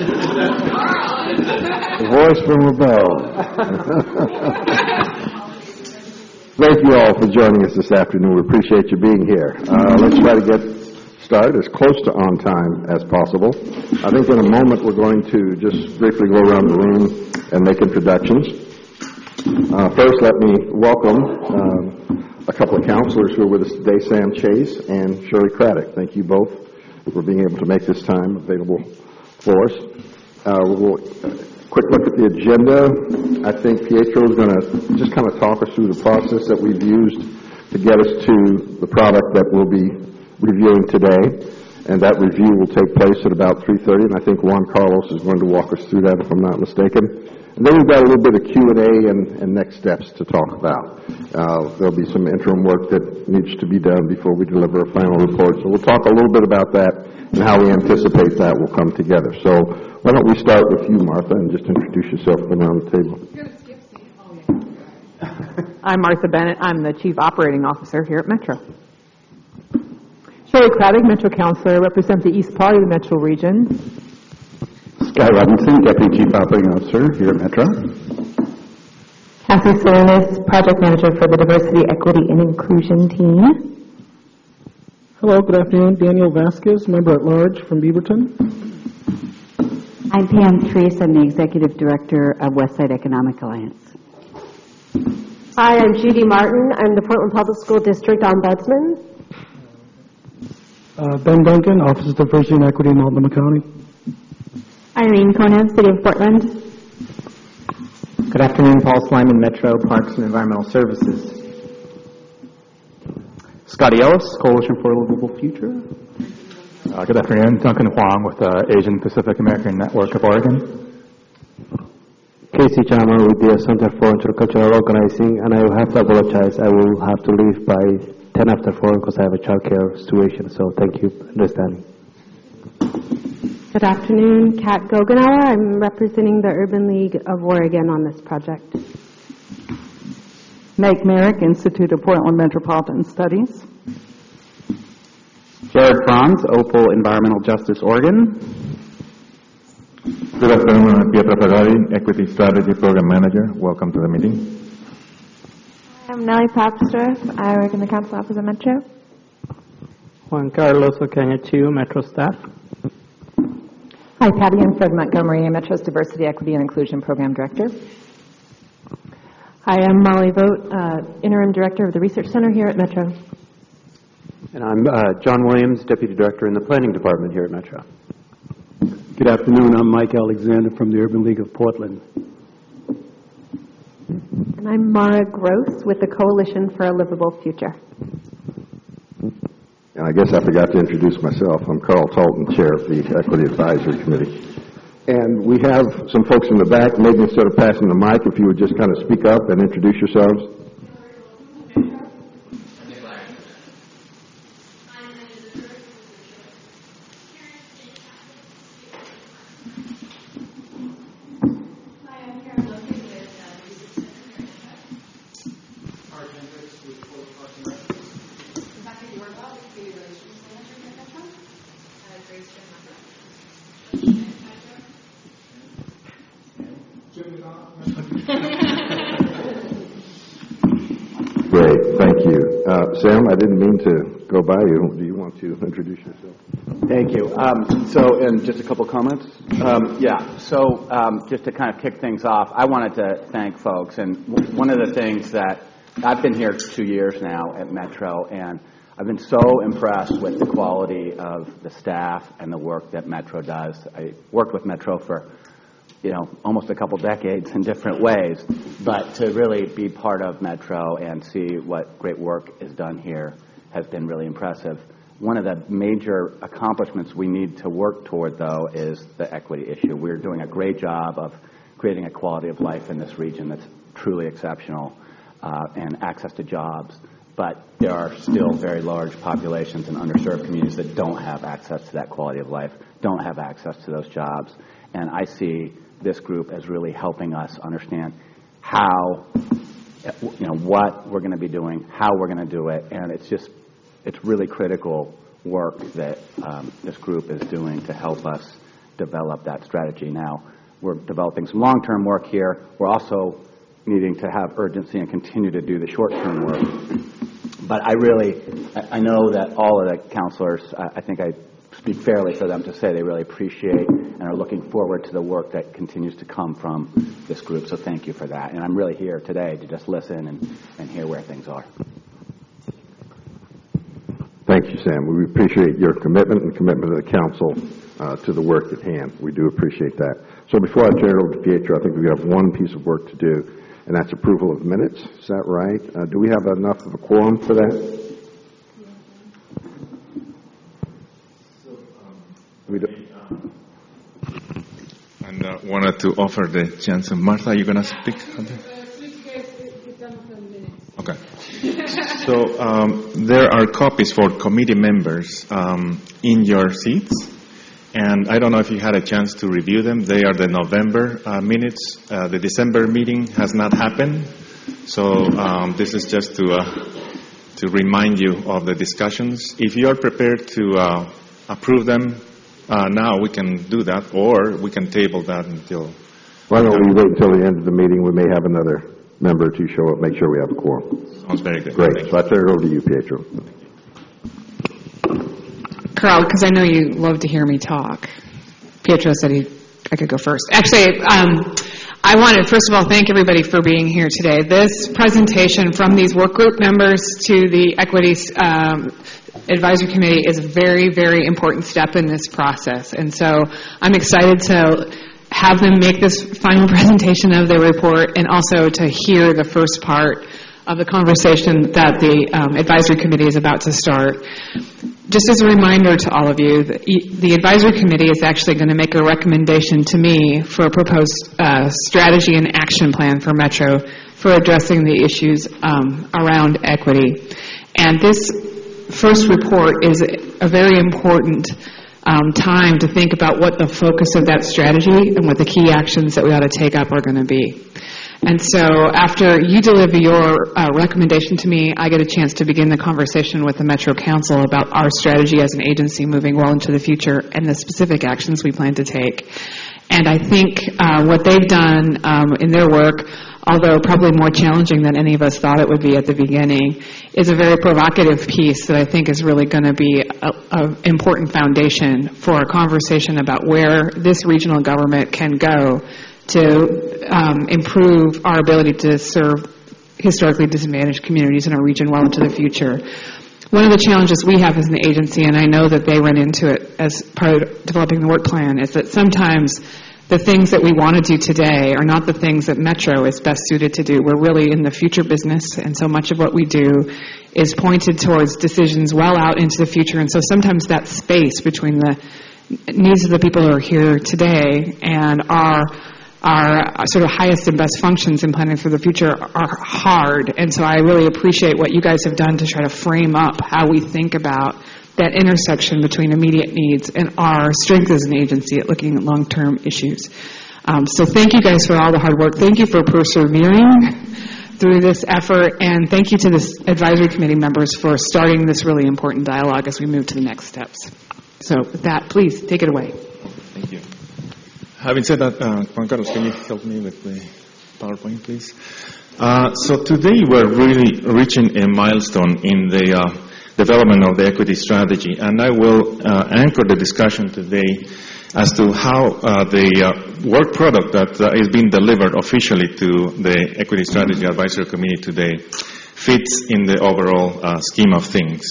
The voice from above. Thank you all for joining us this afternoon. We appreciate you being here. Let's try to get started as close to on time as possible. I think in a moment we're going to just briefly go around the room and make introductions. First, let me welcome a couple of counselors who are with us today, Sam Chase and Shirley Craddock. Thank you both for being able to make this time available for us. We'll quick look at the agenda. I think Pietro is going to just kind of talk us through the process that we've used to get us to the product that we'll be reviewing today. And that review will take place at about 3:30, and I think Juan Carlos is going to walk us through that, if I'm not mistaken. And then we've got a little bit of Q&A and next steps to talk about. There'll be some interim work that needs to be done before we deliver a final report. So we'll talk a little bit about that and how we anticipate that will come together. So why don't we start with you, Martha, and just introduce yourself around the table. I'm Martha Bennett. I'm the Chief Operating Officer here at Metro. Shirley Craddock, Metro Counselor, represent the east part of the Metro region. Sky Robinson, Deputy Chief Operating Officer here at Metro. Kathy Salinas, Project Manager for the Diversity, Equity, and Inclusion team. Hello, good afternoon. Daniel Vasquez, Member at Large from Beaverton. I'm Pam Treese. I'm the Executive Director of Westside Economic Alliance. Hi, I'm Judy Martin. I'm the Portland Public School District Ombudsman. Ben Duncan, Office of Diversity and Equity in Multnomah County. Irene Conan, City of Portland. Good afternoon, Paul Slyman, Metro Parks and Environmental Services. Scotty Ellis, Coalition for a Livable Future. Good afternoon, Duncan Huang with the Asian Pacific American Network of Oregon. Casey Chama with the Center for Intercultural Organizing, and I will have to apologize. I will have to leave by 10 after 4 because I have a childcare situation, so thank you for understanding. Good afternoon, Kat Goganawa. I'm representing the Urban League of Oregon on this project. Meg Merrick, Institute of Portland Metropolitan Studies. Jared Franz, Opal Environmental Justice, Oregon. Good afternoon, I'm Pietro Ferrari, Equity Strategy Program Manager. Welcome to the meeting. I'm Nellie Papstra. I work in the Council Office of Metro. Juan Carlos Ocaña Chu, Metro staff. Hi, Patty and Fred Montgomery, Metro's Diversity, Equity, and Inclusion Program Director. Hi, I'm Molly Vogt, Interim Director of the Research Center here at Metro. And I'm John Williams, Deputy Director in the Planning Department here at Metro. Good afternoon. I'm Mike Alexander from the Urban League of Portland. And I'm Mara Gross with the Coalition for a Livable Future. And I guess I forgot to introduce myself. I'm Carl Talton, Chair of the Equity Advisory Committee. And we have some folks in the back. Maybe instead of passing the mic, if you would just kind of speak up and introduce yourselves. Great, thank you. Sam, I didn't mean to go by you. Do you want to introduce yourself? Thank you. And just a couple comments. Just to kind of kick things off, I wanted to thank folks. And one of the things that I've been here 2 years now at Metro, and I've been so impressed with the quality of the staff and the work that Metro does. I worked with Metro for almost a couple decades in different ways, but to really be part of Metro and see what great work is done here has been really impressive. One of the major accomplishments we need to work toward, though, is the equity issue. We're doing a great job of creating a quality of life in this region that's truly exceptional, and access to jobs, but there are still very large populations in underserved communities that don't have access to that quality of life, don't have access to those jobs, and I see this group as really helping us understand how, what we're going to be doing, how we're going to do it, and it's really critical work that this group is doing to help us develop that strategy. Now, we're developing some long-term work here. We're also needing to have urgency and continue to do the short-term work. But I know that all of the counselors, I think I speak fairly for them to say they really appreciate and are looking forward to the work that continues to come from this group. So thank you for that. And I'm really here today to just listen and hear where things are. Thank you, Sam. We appreciate your commitment and commitment of the council to the work at hand. We do appreciate that. So before I turn it over to Pietro, I think we have one piece of work to do, and that's approval of minutes. Is that right? Do we have enough of a quorum for that? And wanted to offer the chance. Martha, are you going to speak something? Okay. So there are copies for committee members in your seats. And I don't know if you had a chance to review them. They are the November minutes. The December meeting has not happened. So this is just to remind you of the discussions. If you are prepared to approve them now, we can do that, or we can table that until... Why don't we wait until the end of the meeting? We may have another member to show up, make sure we have a quorum. Sounds very good. Great. So I turn it over to you, Pietro. Carl, because I know you love to hear me talk. Pietro said I could go first. Actually, I want to, first of all, thank everybody for being here today. This presentation from these work group members to the Equity Advisory Committee is a very, very important step in this process. And so I'm excited to have them make this final presentation of their report and also to hear the first part of the conversation that the Advisory Committee is about to start. Just as a reminder to all of you, the Advisory Committee is actually going to make a recommendation to me for a proposed strategy and action plan for Metro for addressing the issues around equity. And this first report is a very important time to think about what the focus of that strategy and what the key actions that we ought to take up are going to be. And so after you deliver your recommendation to me, I get a chance to begin the conversation with the Metro Council about our strategy as an agency moving well into the future and the specific actions we plan to take. And I think what they've done in their work, although probably more challenging than any of us thought it would be at the beginning, is a very provocative piece that I think is really going to be an important foundation for a conversation about where this regional government can go to improve our ability to serve historically disadvantaged communities in our region well into the future. One of the challenges we have as an agency, and I know that they run into it as part of developing the work plan, is that sometimes the things that we want to do today are not the things that Metro is best suited to do. We're really in the future business, and so much of what we do is pointed towards decisions well out into the future. And so sometimes that space between the needs of the people who are here today and our sort of highest and best functions in planning for the future are hard. And so I really appreciate what you guys have done to try to frame up how we think about that intersection between immediate needs and our strength as an agency at looking at long-term issues. So thank you guys for all the hard work. Thank you for persevering through this effort. And thank you to the advisory committee members for starting this really important dialogue as we move to the next steps. So with that, please take it away. Thank you. Having said that, Juan Carlos, can you help me with the PowerPoint, please? So today we're really reaching a milestone in the development of the equity strategy, and I will anchor the discussion today as to how the work product that is being delivered officially to the Equity Strategy Advisory Committee today fits in the overall scheme of things.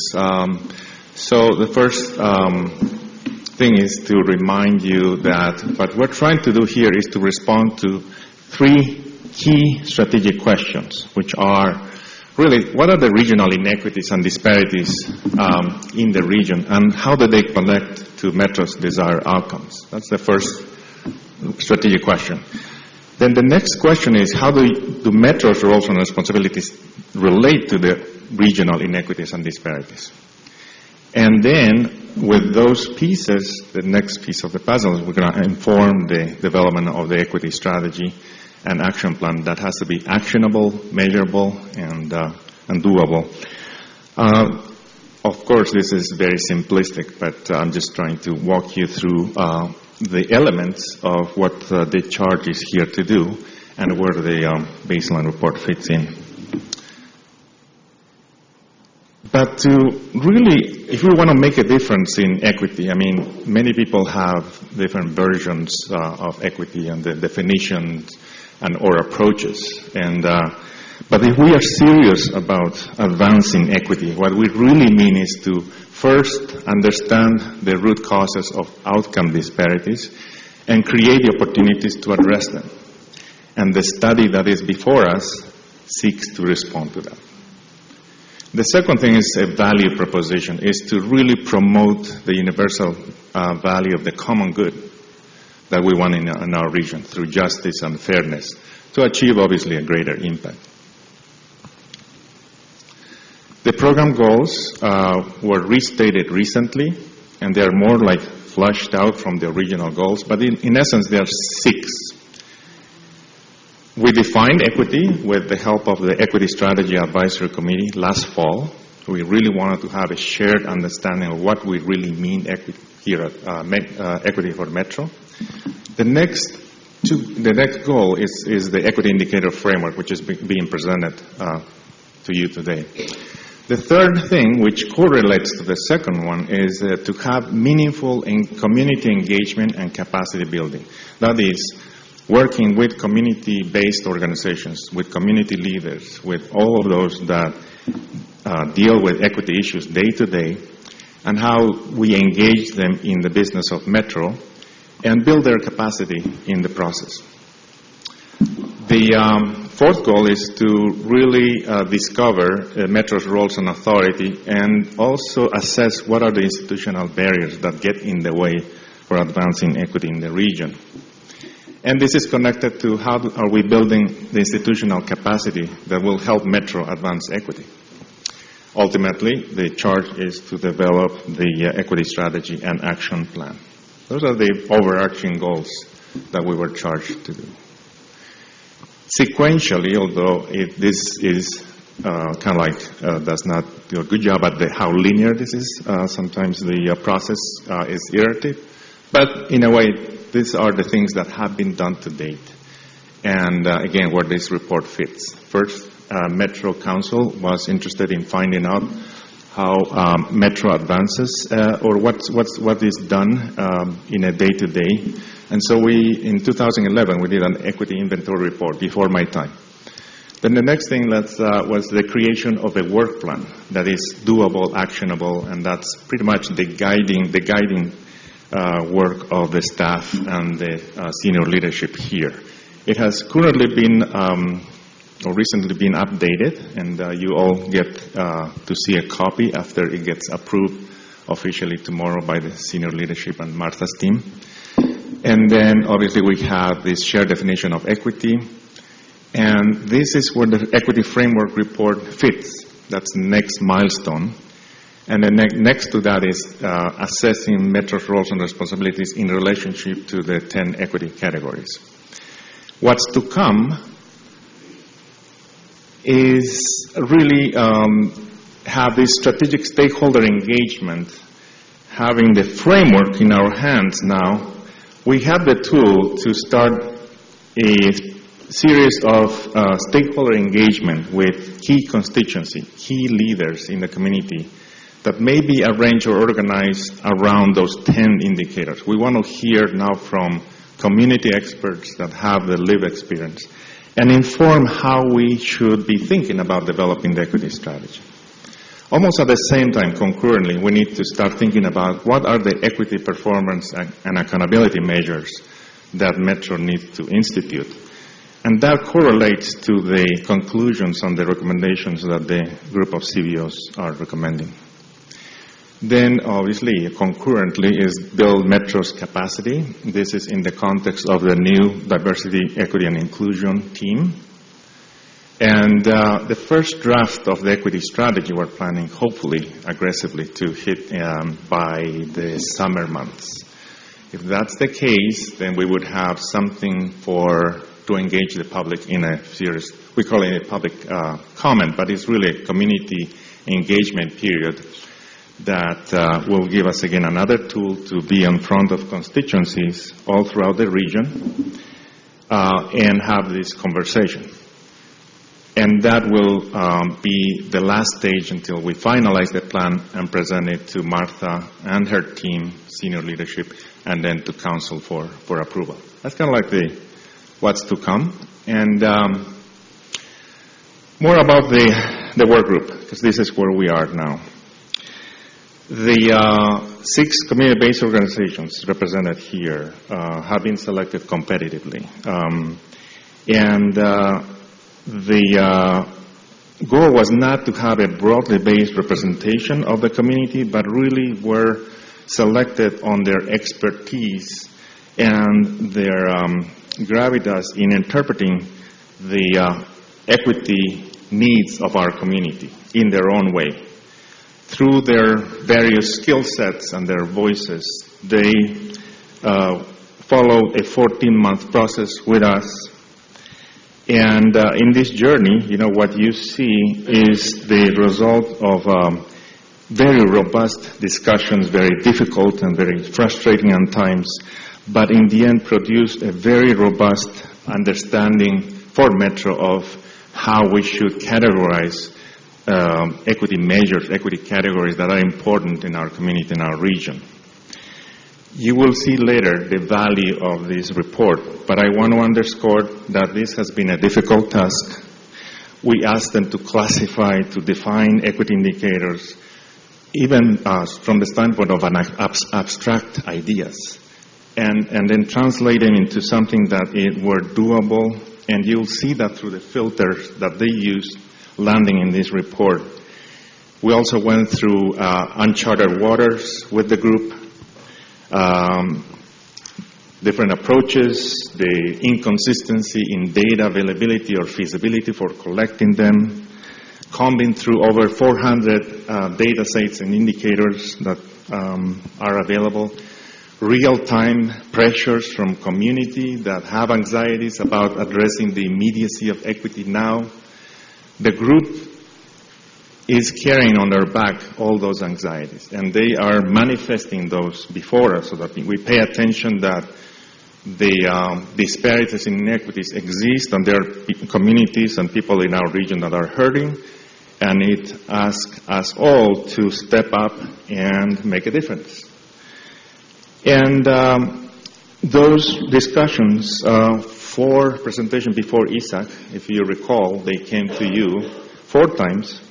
So the first thing is to remind you that what we're trying to do here is to respond to three key strategic questions, which are really, what are the regional inequities and disparities in the region, and how do they connect to Metro's desired outcomes? That's the first strategic question. Then the next question is, how do Metro's roles and responsibilities relate to the regional inequities and disparities? And then, with those pieces, the next piece of the puzzle is we're going to inform the development of the equity strategy and action plan that has to be actionable, measurable, and doable. Of course, this is very simplistic, but I'm just trying to walk you through the elements of what the charge is here to do and where the baseline report fits in. But to really, if we want to make a difference in equity, I mean, many people have different versions of equity and the definitions or approaches. But if we are serious about advancing equity, what we really mean is to first understand the root causes of outcome disparities and create the opportunities to address them. And the study that is before us seeks to respond to that. The second thing is a value proposition, is to really promote the universal value of the common good that we want in our region through justice and fairness to achieve, obviously, a greater impact. The program goals were restated recently, and they are more like flushed out from the original goals, but in essence, there are 6. We defined equity with the help of the Equity Strategy Advisory Committee last fall. We really wanted to have a shared understanding of what we really mean equity here at Equity for Metro. The next goal is the Equity Indicator Framework, which is being presented to you today. The third thing, which correlates to the second one, is to have meaningful community engagement and capacity building. That is, working with community-based organizations, with community leaders, with all of those that deal with equity issues day to day, and how we engage them in the business of Metro and build their capacity in the process. The fourth goal is to really discover Metro's roles and authority and also assess what are the institutional barriers that get in the way for advancing equity in the region. And this is connected to how are we building the institutional capacity that will help Metro advance equity. Ultimately, the charge is to develop the equity strategy and action plan. Those are the overarching goals that we were charged to do. Sequentially, although this is kind of like does not do a good job at how linear this is, sometimes the process is iterative, but in a way, these are the things that have been done to date. And again, where this report fits. First, Metro Council was interested in finding out how Metro advances or what is done in a day-to-day. And so in 2011, we did an equity inventory report before my time. Then the next thing was the creation of a work plan that is doable, actionable, and that's pretty much the guiding work of the staff and the senior leadership here. It has currently been or recently been updated, and you all get to see a copy after it gets approved officially tomorrow by the senior leadership and Martha's team. And then obviously we have this shared definition of equity, and this is where the equity framework report fits. That's the next milestone. And then next to that is assessing Metro's roles and responsibilities in relationship to the 10 equity categories. What's to come is really have this strategic stakeholder engagement, having the framework in our hands now. We have the tool to start a series of stakeholder engagement with key constituency, key leaders in the community that may be arranged or organized around those 10 indicators. We want to hear now from community experts that have the lived experience and inform how we should be thinking about developing the equity strategy. Almost at the same time, concurrently, we need to start thinking about what are the equity performance and accountability measures that Metro needs to institute. And that correlates to the conclusions and the recommendations that the group of CBOs are recommending. Then, obviously, concurrently is build Metro's capacity. This is in the context of the new Diversity, Equity, and Inclusion team. And the first draft of the equity strategy we're planning, hopefully, aggressively to hit by the summer months. If that's the case, then we would have something to engage the public in a serious, we call it a public comment, but it's really a community engagement period that will give us, again, another tool to be in front of constituencies all throughout the region and have this conversation. And that will be the last stage until we finalize the plan and present it to Martha and her team, senior leadership, and then to council for approval. That's kind of like what's to come. And more about the work group, because this is where we are now. The 6 community-based organizations represented here have been selected competitively. The goal was not to have a broadly based representation of the community, but really were selected on their expertise and their gravitas in interpreting the equity needs of our community in their own way. Through their various skill sets and their voices, they followed a 14-month process with us. And in this journey, what you see is the result of very robust discussions, very difficult and very frustrating at times, but in the end produced a very robust understanding for Metro of how we should categorize equity measures, equity categories that are important in our community, in our region. You will see later the value of this report, but I want to underscore that this has been a difficult task. We asked them to classify, to define equity indicators, even from the standpoint of abstract ideas, and then translate them into something that were doable, and you'll see that through the filters that they used landing in this report. We also went through uncharted waters with the group, different approaches, the inconsistency in data availability or feasibility for collecting them, combing through over 400 data sets and indicators that are available, real-time pressures from community that have anxieties about addressing the immediacy of equity now. The group is carrying on their back all those anxieties, and they are manifesting those before us so that we pay attention that the disparities in inequities exist, and there are communities and people in our region that are hurting, and it asks us all to step up and make a difference. And those discussions for presentation before ISAC, if you recall, they came to you 4 times.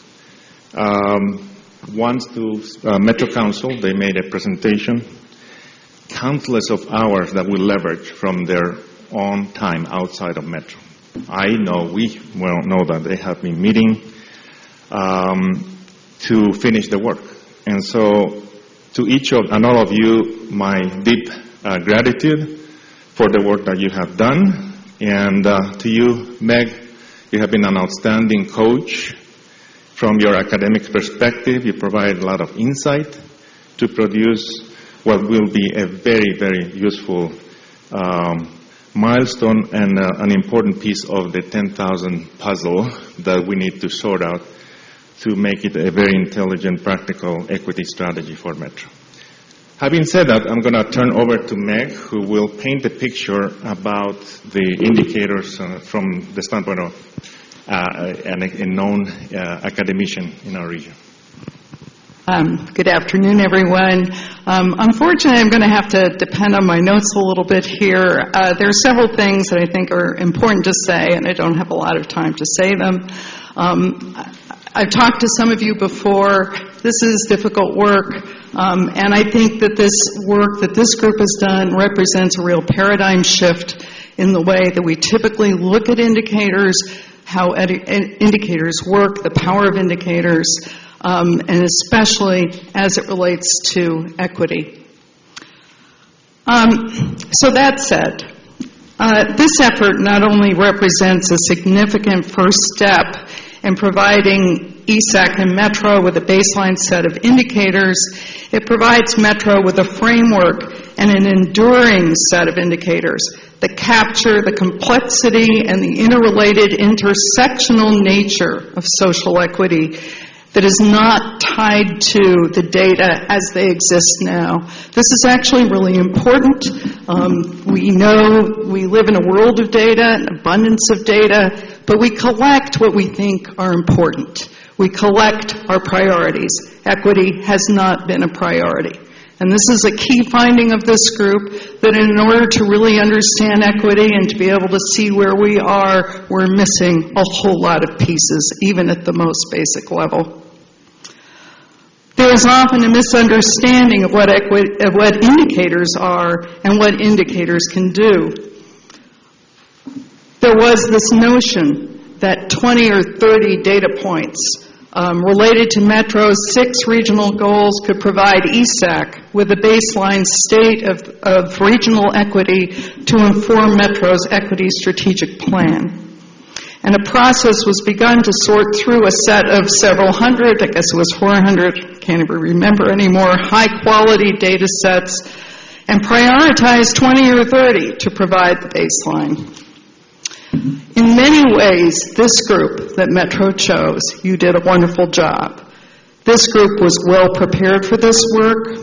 Once to Metro Council, they made a presentation, countless of hours that we leverage from their own time outside of Metro. I know, we well know that they have been meeting to finish the work. And so to each of and all of you, my deep gratitude for the work that you have done. And to you, Meg, you have been an outstanding coach. From your academic perspective, you provide a lot of insight to produce what will be a very, very useful milestone and an important piece of the 10,000 puzzle that we need to sort out to make it a very intelligent, practical equity strategy for Metro. Having said that, I'm going to turn over to Meg, who will paint a picture about the indicators from the standpoint of a known academician in our region. Good afternoon, everyone. Unfortunately, I'm going to have to depend on my notes a little bit here. There are several things that I think are important to say, and I don't have a lot of time to say them. I've talked to some of you before. This is difficult work, and I think that this work that this group has done represents a real paradigm shift in the way that we typically look at indicators, how indicators work, the power of indicators, and especially as it relates to equity. So that said, this effort not only represents a significant first step in providing ESAC and Metro with a baseline set of indicators, it provides Metro with a framework and an enduring set of indicators that capture the complexity and the interrelated intersectional nature of social equity that is not tied to the data as they exist now. This is actually really important. We know we live in a world of data, an abundance of data, but we collect what we think are important. We collect our priorities. Equity has not been a priority. And this is a key finding of this group, that in order to really understand equity and to be able to see where we are, we're missing a whole lot of pieces, even at the most basic level. There is often a misunderstanding of what indicators are and what indicators can do. There was this notion that 20 or 30 data points related to Metro's 6 regional goals could provide ESAC with a baseline state of regional equity to inform Metro's equity strategic plan. And a process was begun to sort through a set of several hundred, I guess it was 400, can't even remember anymore, high-quality data sets, and prioritize 20 or 30 to provide the baseline. In many ways, this group that Metro chose, you did a wonderful job. This group was well prepared for this work.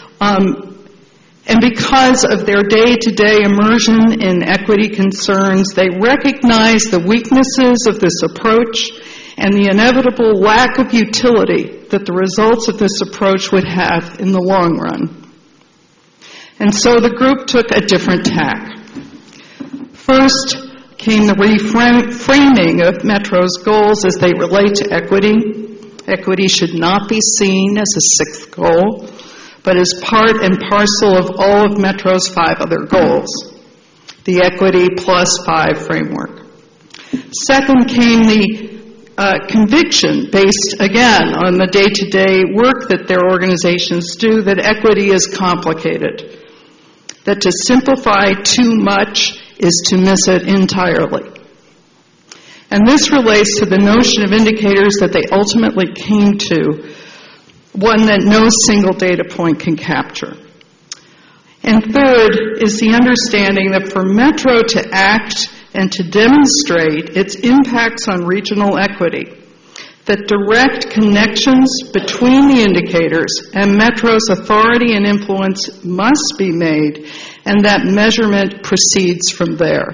And because of their day-to-day immersion in equity concerns, they recognize the weaknesses of this approach and the inevitable lack of utility that the results of this approach would have in the long run. And so the group took a different tack. First came the reframing of Metro's goals as they relate to equity. Equity should not be seen as a 6th goal, but as part and parcel of all of Metro's 5 other goals, the Equity Plus 5 framework. Second came the conviction based, again, on the day-to-day work that their organizations do, that equity is complicated, that to simplify too much is to miss it entirely. And this relates to the notion of indicators that they ultimately came to, one that no single data point can capture. And third is the understanding that for Metro to act and to demonstrate its impacts on regional equity, that direct connections between the indicators and Metro's authority and influence must be made, and that measurement proceeds from there.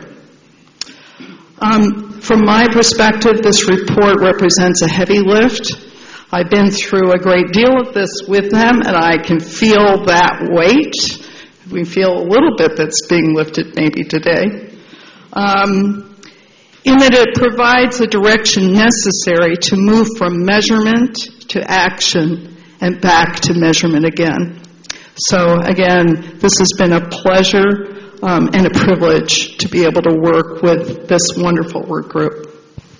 From my perspective, this report represents a heavy lift. I've been through a great deal of this with them, and I can feel that weight. We feel a little bit that's being lifted maybe today. In that it provides the direction necessary to move from measurement to action and back to measurement again. So again, this has been a pleasure and a privilege to be able to work with this wonderful work group.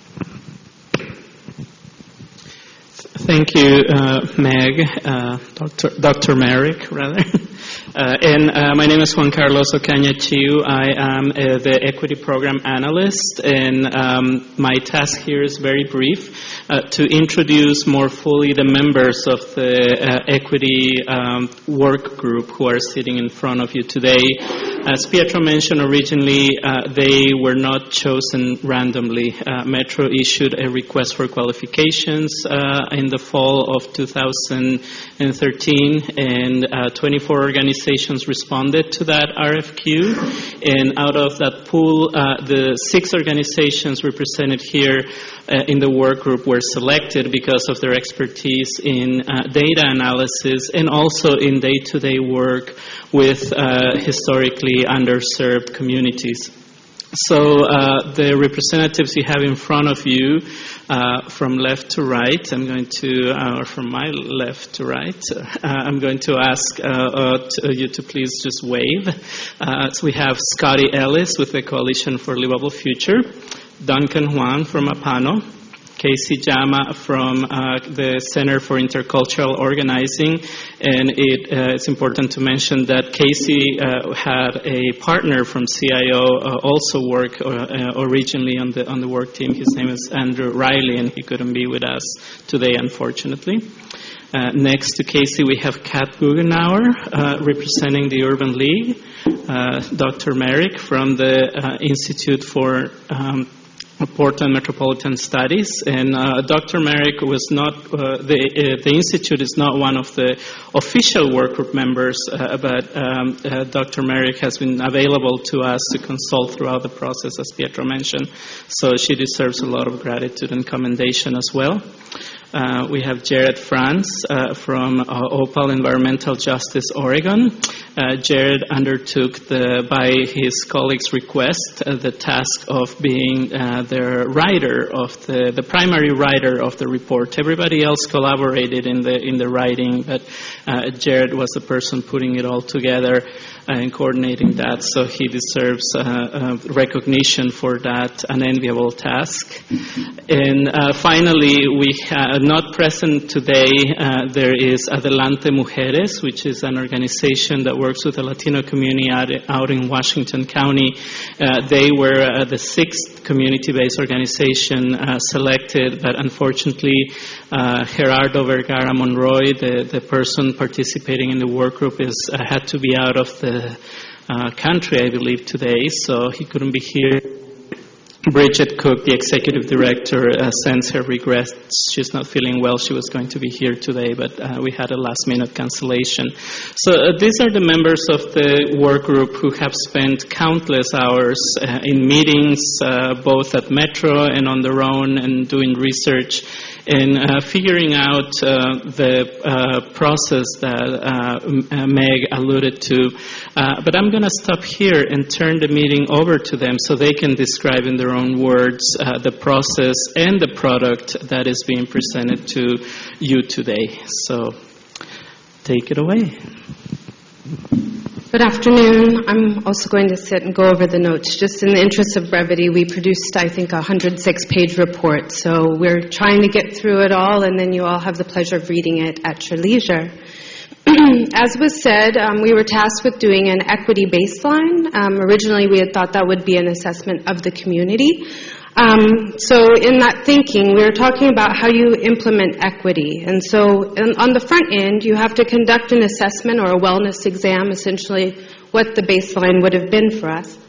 Thank you, Meg, Dr. Merrick, rather. And my name is Juan Carlos Ocaña Chiu. I am the Equity Program Analyst, and my task here is very brief, to introduce more fully the members of the Equity Work Group who are sitting in front of you today. As Pietro mentioned originally, they were not chosen randomly. Metro issued a request for qualifications in the fall of 2013, and 24 organizations responded to that RFQ. And out of that pool, the 6 organizations represented here in the work group were selected because of their expertise in data analysis and also in day-to-day work with historically underserved communities. So the representatives you have in front of you, from left to right, or from my left to right, I'm going to ask you to please just wave. So we have Scotty Ellis with the Coalition for Livable Future, Duncan Huang from APANO, Casey Jama from the Center for Intercultural Organizing, and it's important to mention that Casey had a partner from CIO also work originally on the work team. His name is Andrew Riley, and he couldn't be with us today, unfortunately. Next to Casey, we have Kat Guggenauer representing the Urban League, Dr. Merrick from the Institute for Portland Metropolitan Studies, and Dr. Merrick was not, the Institute is not one of the official work group members, but Dr. Merrick has been available to us to consult throughout the process, as Pietro mentioned, so she deserves a lot of gratitude and commendation as well. We have Jared Franz from Opal Environmental Justice, Oregon. Jared undertook, by his colleagues' request, the task of being the writer of the primary writer of the report. Everybody else collaborated in the writing, but Jared was the person putting it all together and coordinating that. So he deserves recognition for that unenviable task. And finally, we have not present today. There is Adelante Mujeres, which is an organization that works with the Latino community out in Washington County. They were the 6th community-based organization selected, but unfortunately, Gerardo Vergara Monroy, the person participating in the work group, had to be out of the country, I believe, today, so he couldn't be here. Bridget Cook, the executive director, sends her regrets. She's not feeling well. She was going to be here today, but we had a last-minute cancellation. So these are the members of the work group who have spent countless hours in meetings, both at Metro and on their own, and doing research and figuring out the process that Meg alluded to. But I'm going to stop here and turn the meeting over to them so they can describe in their own words the process and the product that is being presented to you today. So take it away. Good afternoon. I'm also going to sit and go over the notes. Just in the interest of brevity, we produced, I think, a 106-page report. So we're trying to get through it all, and then you all have the pleasure of reading it at your leisure. As was said, we were tasked with doing an equity baseline. Originally, we had thought that would be an assessment of the community. So in that thinking, we were talking about how you implement equity. And so on the front end, you have to conduct an assessment or a wellness exam, essentially what the baseline would have been for us.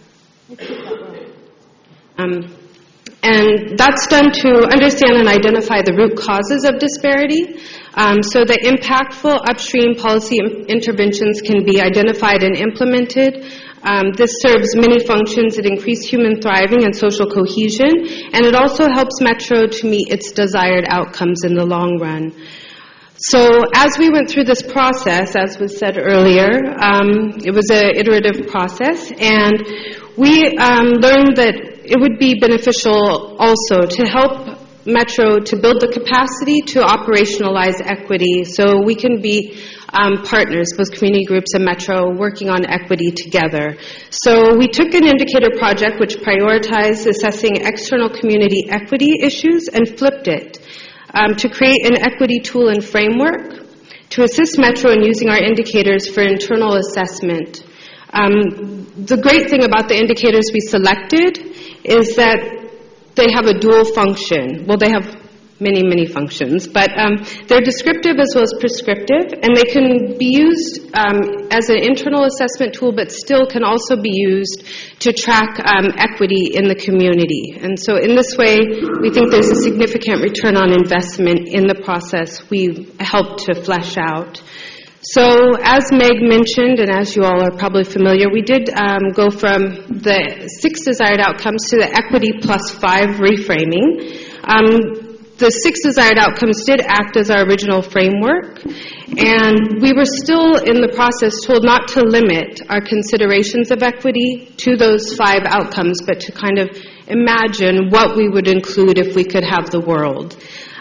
And that's done to understand and identify the root causes of disparity, so that impactful upstream policy interventions can be identified and implemented. This serves many functions. It increases human thriving and social cohesion, and it also helps Metro to meet its desired outcomes in the long run. So as we went through this process, as was said earlier, it was an iterative process, and we learned that it would be beneficial also to help Metro to build the capacity to operationalize equity so we can be partners, both community groups and Metro, working on equity together. So we took an indicator project which prioritized assessing external community equity issues and flipped it to create an equity tool and framework to assist Metro in using our indicators for internal assessment. The great thing about the indicators we selected is that they have a dual function. Well, they have many, many functions, but they're descriptive as well as prescriptive, and they can be used as an internal assessment tool, but still can also be used to track equity in the community. And so in this way, we think there's a significant return on investment in the process we helped to flesh out. So as Meg mentioned, and as you all are probably familiar, we did go from the 6 desired outcomes to the equity plus 5 reframing. The 6 desired outcomes did act as our original framework, and we were still in the process told not to limit our considerations of equity to those 5 outcomes, but to kind of imagine what we would include if we could have the world.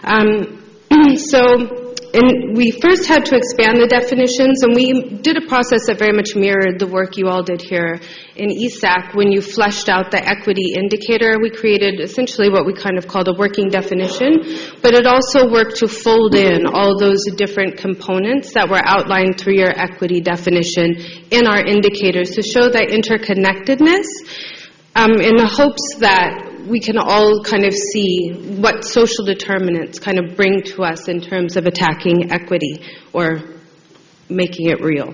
And we first had to expand the definitions, and we did a process that very much mirrored the work you all did here in ESAC. When you fleshed out the equity indicator, we created essentially what we kind of called a working definition, but it also worked to fold in all those different components that were outlined through your equity definition in our indicators to show that interconnectedness in the hopes that we can all kind of see what social determinants kind of bring to us in terms of attacking equity or making it real.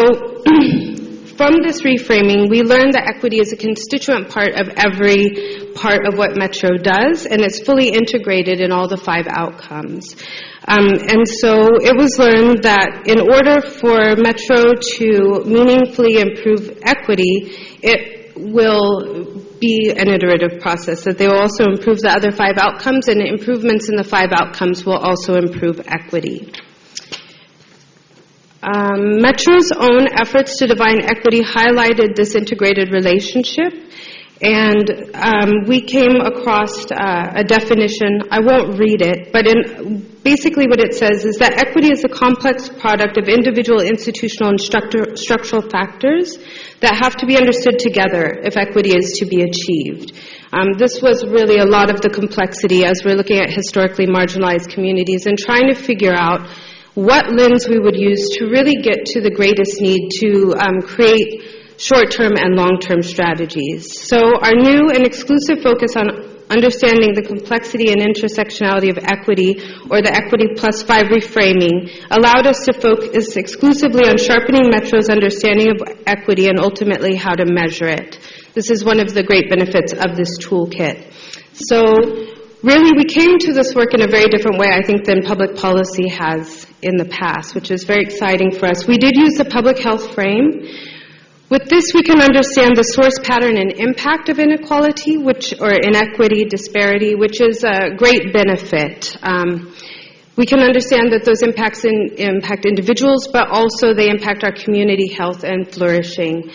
From this reframing, we learned that equity is a constituent part of every part of what Metro does, and it's fully integrated in all the 5 outcomes. And so it was learned that in order for Metro to meaningfully improve equity, it will be an iterative process, that they will also improve the other 5 outcomes, and improvements in the 5 outcomes will also improve equity. Metro's own efforts to define equity highlighted this integrated relationship, and we came across a definition. I won't read it, but basically what it says is that equity is a complex product of individual, institutional, and structural factors that have to be understood together if equity is to be achieved. This was really a lot of the complexity as we're looking at historically marginalized communities and trying to figure out what lens we would use to really get to the greatest need to create short-term and long-term strategies. So our new and exclusive focus on understanding the complexity and intersectionality of equity, or the Equity Plus 5 reframing, allowed us to focus exclusively on sharpening Metro's understanding of equity and ultimately how to measure it. This is one of the great benefits of this toolkit. So really, we came to this work in a very different way, I think, than public policy has in the past, which is very exciting for us. We did use the public health frame. With this, we can understand the source, pattern, and impact of inequality, or inequity, disparity, which is a great benefit. We can understand that those impacts impact individuals, but also they impact our community health and flourishing.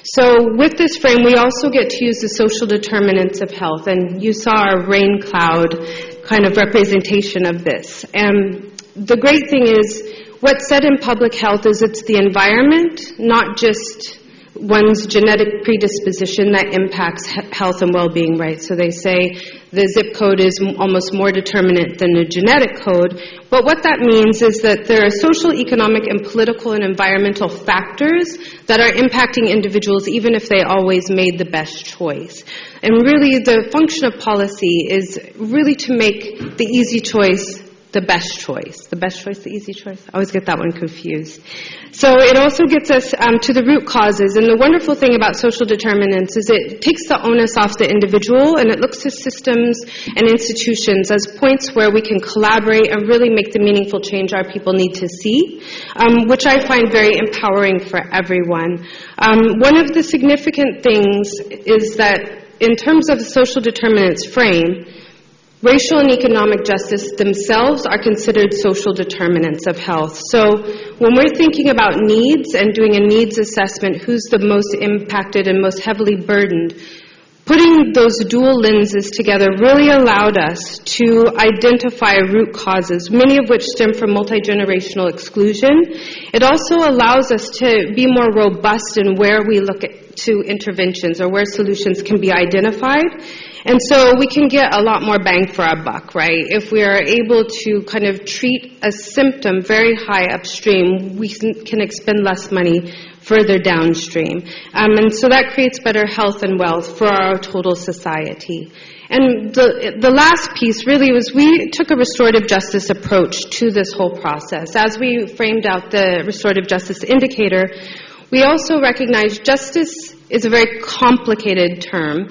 So with this frame, we also get to use the social determinants of health, and you saw our rain cloud kind of representation of this. And the great thing is, what's said in public health is it's the environment, not just one's genetic predisposition, that impacts health and well-being, right? So they say the zip code is almost more determinant than the genetic code. But what that means is that there are social, economic, and political and environmental factors that are impacting individuals even if they always made the best choice. And really the function of policy is really to make the easy choice the best choice. The best choice, the easy choice? I always get that one confused. So it also gets us to the root causes. And the wonderful thing about social determinants is it takes the onus off the individual, and it looks to systems and institutions as points where we can collaborate and really make the meaningful change our people need to see, which I find very empowering for everyone. One of the significant things is that in terms of the social determinants frame, racial and economic justice themselves are considered social determinants of health. So when we're thinking about needs and doing a needs assessment, who's the most impacted and most heavily burdened, putting those dual lenses together really allowed us to identify root causes, many of which stem from multi-generational exclusion. It also allows us to be more robust in where we look to interventions or where solutions can be identified. And so we can get a lot more bang for our buck, right? If we are able to kind of treat a symptom very high upstream, we can expend less money further downstream. And so that creates better health and wealth for our total society. And the last piece really was we took a restorative justice approach to this whole process. As we framed out the restorative justice indicator, we also recognized justice is a very complicated term.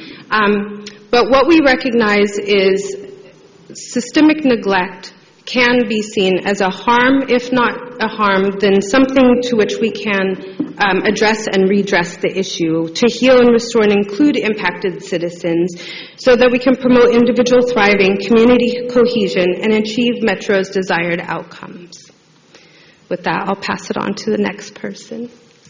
But what we recognize is systemic neglect can be seen as a harm, if not a harm, then something to which we can address and redress the issue, to heal and restore and include impacted citizens so that we can promote individual thriving, community cohesion, and achieve Metro's desired outcomes. With that, I'll pass it on to the next person.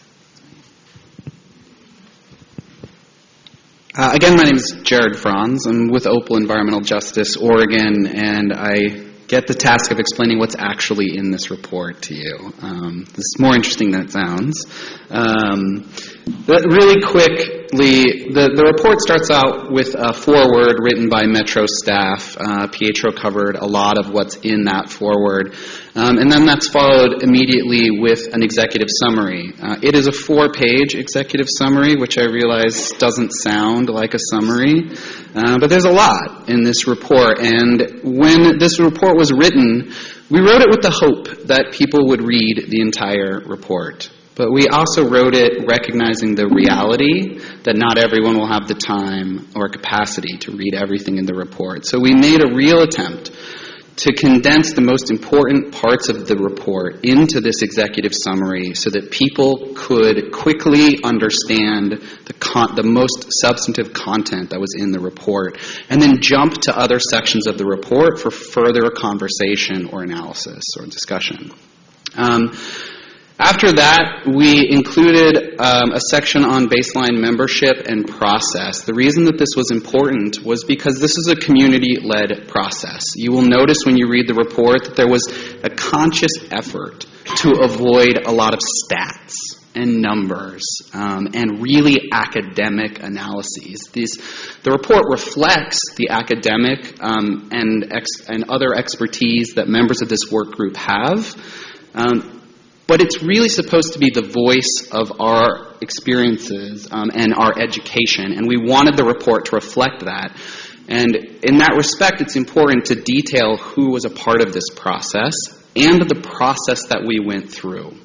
Again, my name is Jared Franz. I'm with Opal Environmental Justice Oregon, and I get the task of explaining what's actually in this report to you. This is more interesting than it sounds. Really quickly, the report starts out with a foreword written by Metro staff. Pietro covered a lot of what's in that foreword. And then that's followed immediately with an executive summary. It is a 4-page executive summary, which I realize doesn't sound like a summary, but there's a lot in this report. And when this report was written, we wrote it with the hope that people would read the entire report. But we also wrote it recognizing the reality that not everyone will have the time or capacity to read everything in the report. So we made a real attempt to condense the most important parts of the report into this executive summary so that people could quickly understand the most substantive content that was in the report, and then jump to other sections of the report for further conversation or analysis or discussion. After that, we included a section on baseline membership and process. The reason that this was important was because this is a community-led process. You will notice when you read the report that there was a conscious effort to avoid a lot of stats and numbers and really academic analyses. The report reflects the academic and other expertise that members of this work group have. But it's really supposed to be the voice of our experiences and our education, and we wanted the report to reflect that. And in that respect, it's important to detail who was a part of this process and the process that we went through.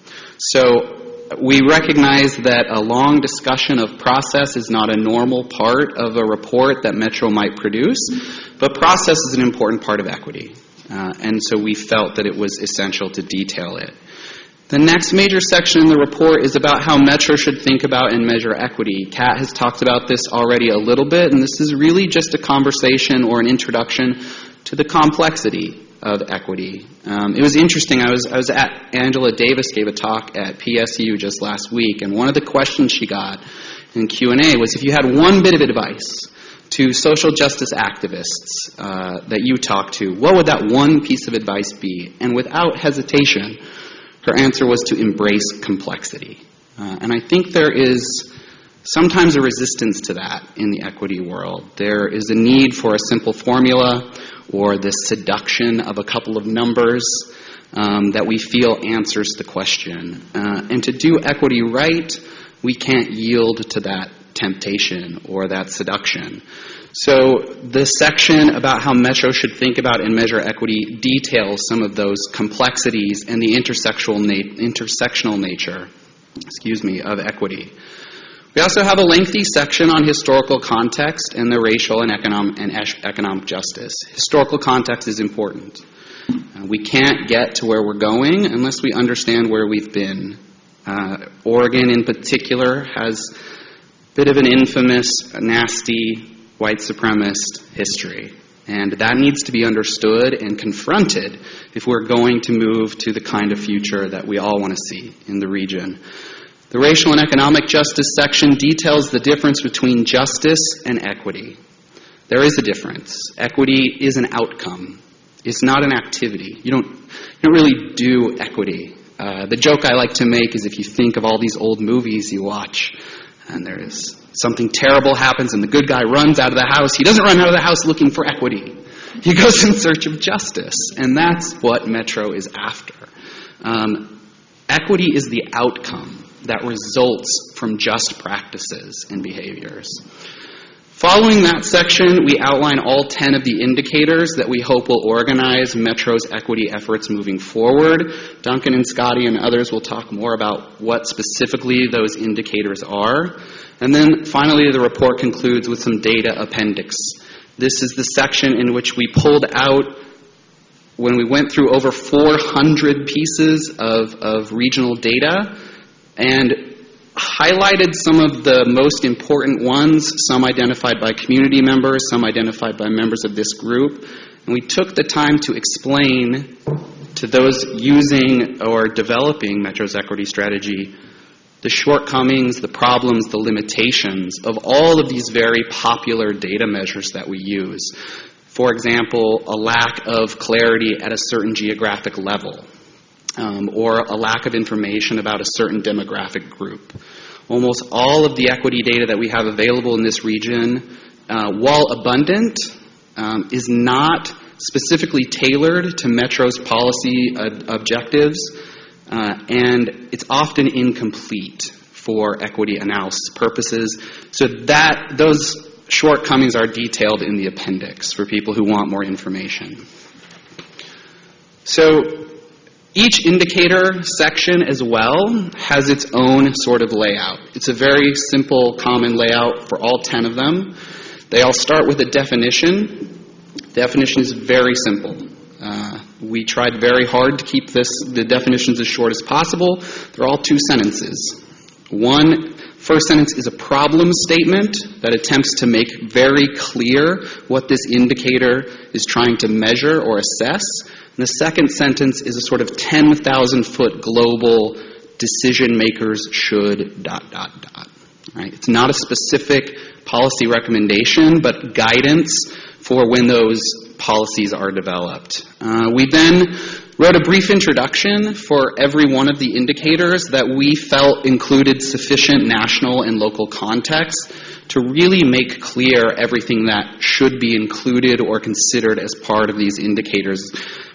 So we recognize that a long discussion of process is not a normal part of a report that Metro might produce, but process is an important part of equity. And so we felt that it was essential to detail it. The next major section in the report is about how Metro should think about and measure equity. Kat has talked about this already a little bit, and this is really just a conversation or an introduction to the complexity of equity. It was interesting. I was at Angela Davis gave a talk at PSU just last week, and one of the questions she got in Q&A was, if you had one bit of advice to social justice activists that you talk to, what would that one piece of advice be? And without hesitation, her answer was to embrace complexity. And I think there is sometimes a resistance to that in the equity world. There is a need for a simple formula or the seduction of a couple of numbers that we feel answers the question. And to do equity right, we can't yield to that temptation or that seduction. So the section about how Metro should think about and measure equity details some of those complexities and the intersectional nature of equity. We also have a lengthy section on historical context and the racial and economic justice. Historical context is important. We can't get to where we're going unless we understand where we've been. Oregon in particular has a bit of an infamous, nasty, white supremacist history. And that needs to be understood and confronted if we're going to move to the kind of future that we all want to see in the region. The racial and economic justice section details the difference between justice and equity. There is a difference. Equity is an outcome. It's not an activity. You don't really do equity. The joke I like to make is if you think of all these old movies you watch, and there's something terrible happens and the good guy runs out of the house. He doesn't run out of the house looking for equity. He goes in search of justice. And that's what Metro is after. Equity is the outcome that results from just practices and behaviors. Following that section, we outline all 10 of the indicators that we hope will organize Metro's equity efforts moving forward. Duncan and Scotty and others will talk more about what specifically those indicators are. And then finally, the report concludes with some data appendix. This is the section in which we pulled out, when we went through over 400 pieces of regional data, and highlighted some of the most important ones, some identified by community members, some identified by members of this group. And we took the time to explain to those using or developing Metro's equity strategy the shortcomings, the problems, the limitations of all of these very popular data measures that we use. For example, a lack of clarity at a certain geographic level, or a lack of information about a certain demographic group. Almost all of the equity data that we have available in this region, while abundant, is not specifically tailored to Metro's policy objectives, and it's often incomplete for equity analysis purposes. So those shortcomings are detailed in the appendix for people who want more information. So Each indicator section as well has its own sort of layout. It's a very simple, common layout for all 10 of them. They all start with a definition. The definition is very simple. We tried very hard to keep the definitions as short as possible. They're all 2 sentences. First sentence is a problem statement that attempts to make very clear what this indicator is trying to measure or assess. And the second sentence is a sort of 10,000-foot global decision makers should ... Right? It's not a specific policy recommendation, but guidance for when those policies are developed. We then wrote a brief introduction for every one of the indicators that we felt included sufficient national and local context to really make clear everything that should be included or considered as part of these indicators.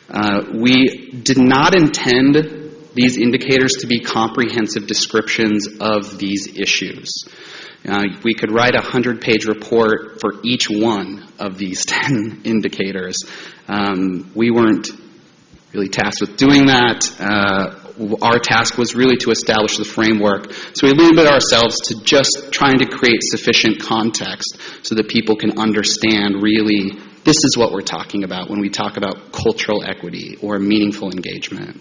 We did not intend these indicators to be comprehensive descriptions of these issues. We could write a 100-page report for each one of these 10 indicators. We weren't really tasked with doing that. Our task was really to establish the framework. So we limited ourselves to just trying to create sufficient context so that people can understand really this is what we're talking about when we talk about cultural equity or meaningful engagement.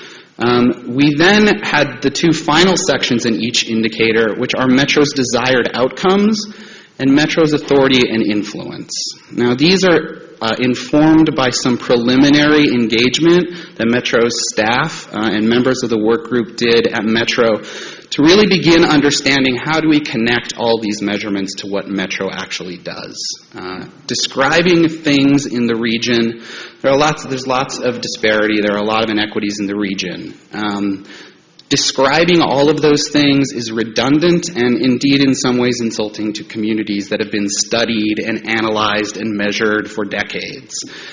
We then had the 2 final sections in each indicator, which are Metro's desired outcomes and Metro's authority and influence. Now, these are informed by some preliminary engagement that Metro's staff and members of the work group did at Metro to really begin understanding how do we connect all these measurements to what Metro actually does. Describing things in the region, there's lots of disparity, there are a lot of inequities in the region. Describing all of those things is redundant and indeed in some ways insulting to communities that have been studied and analyzed and measured for decades.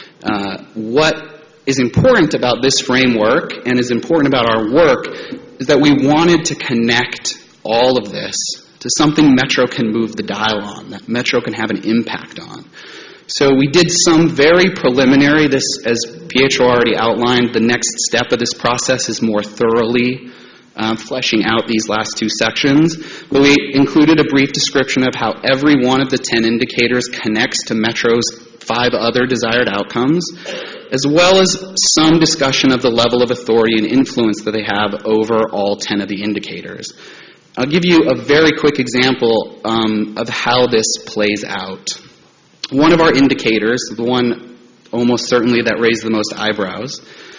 What is important about this framework and is important about our work is that we wanted to connect all of this to something Metro can move the dial on, that Metro can have an impact on. So we did some very preliminary, this, as Pietro already outlined, the next step of this process is more thoroughly fleshing out these last 2 sections. But we included a brief description of how every one of the 10 indicators connects to Metro's 5 other desired outcomes, as well as some discussion of the level of authority and influence that they have over all 10 of the indicators. I'll give you a very quick example of how this plays out. One of our indicators, the one almost certainly that raised the most eyebrows,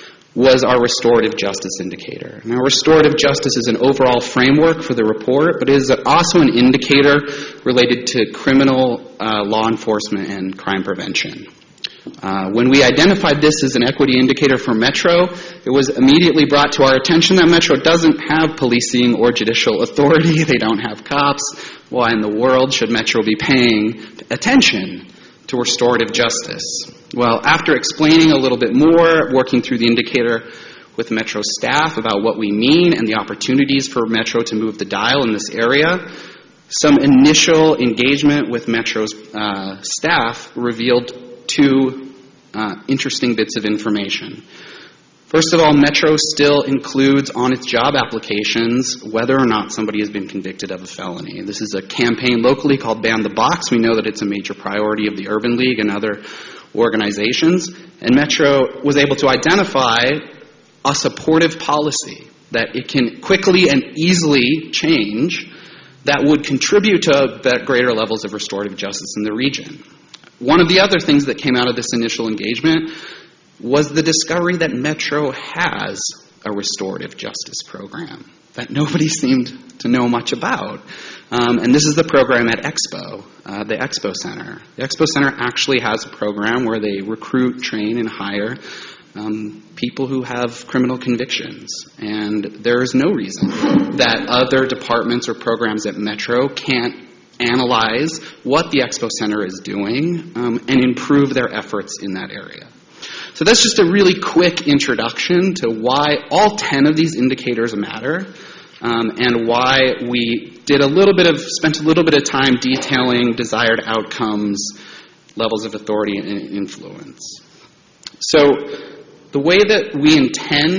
was our restorative justice indicator. Now, restorative justice is an overall framework for the report, but it is also an indicator related to criminal law enforcement and crime prevention. When we identified this as an equity indicator for Metro, it was immediately brought to our attention that Metro doesn't have policing or judicial authority. They don't have cops. Why in the world should Metro be paying attention to restorative justice? Well, after explaining a little bit more, working through the indicator with Metro staff about what we mean and the opportunities for Metro to move the dial in this area, some initial engagement with Metro's staff revealed 2 interesting bits of information. First of all, Metro still includes on its job applications whether or not somebody has been convicted of a felony. This is a campaign locally called Ban the Box. We know that it's a major priority of the Urban League and other organizations. And Metro was able to identify a supportive policy that it can quickly and easily change that would contribute to greater levels of restorative justice in the region. One of the other things that came out of this initial engagement was the discovery that Metro has a restorative justice program that nobody seemed to know much about. And this is the program at Expo, the Expo Center. The Expo Center actually has a program where they recruit, train, and hire people who have criminal convictions. And there is no reason that other departments or programs at Metro can't analyze what the Expo Center is doing and improve their efforts in that area. So that's just a really quick introduction to why all 10 of these indicators matter and why we spent a little bit of time detailing desired outcomes, levels of authority and influence. So the way that we intend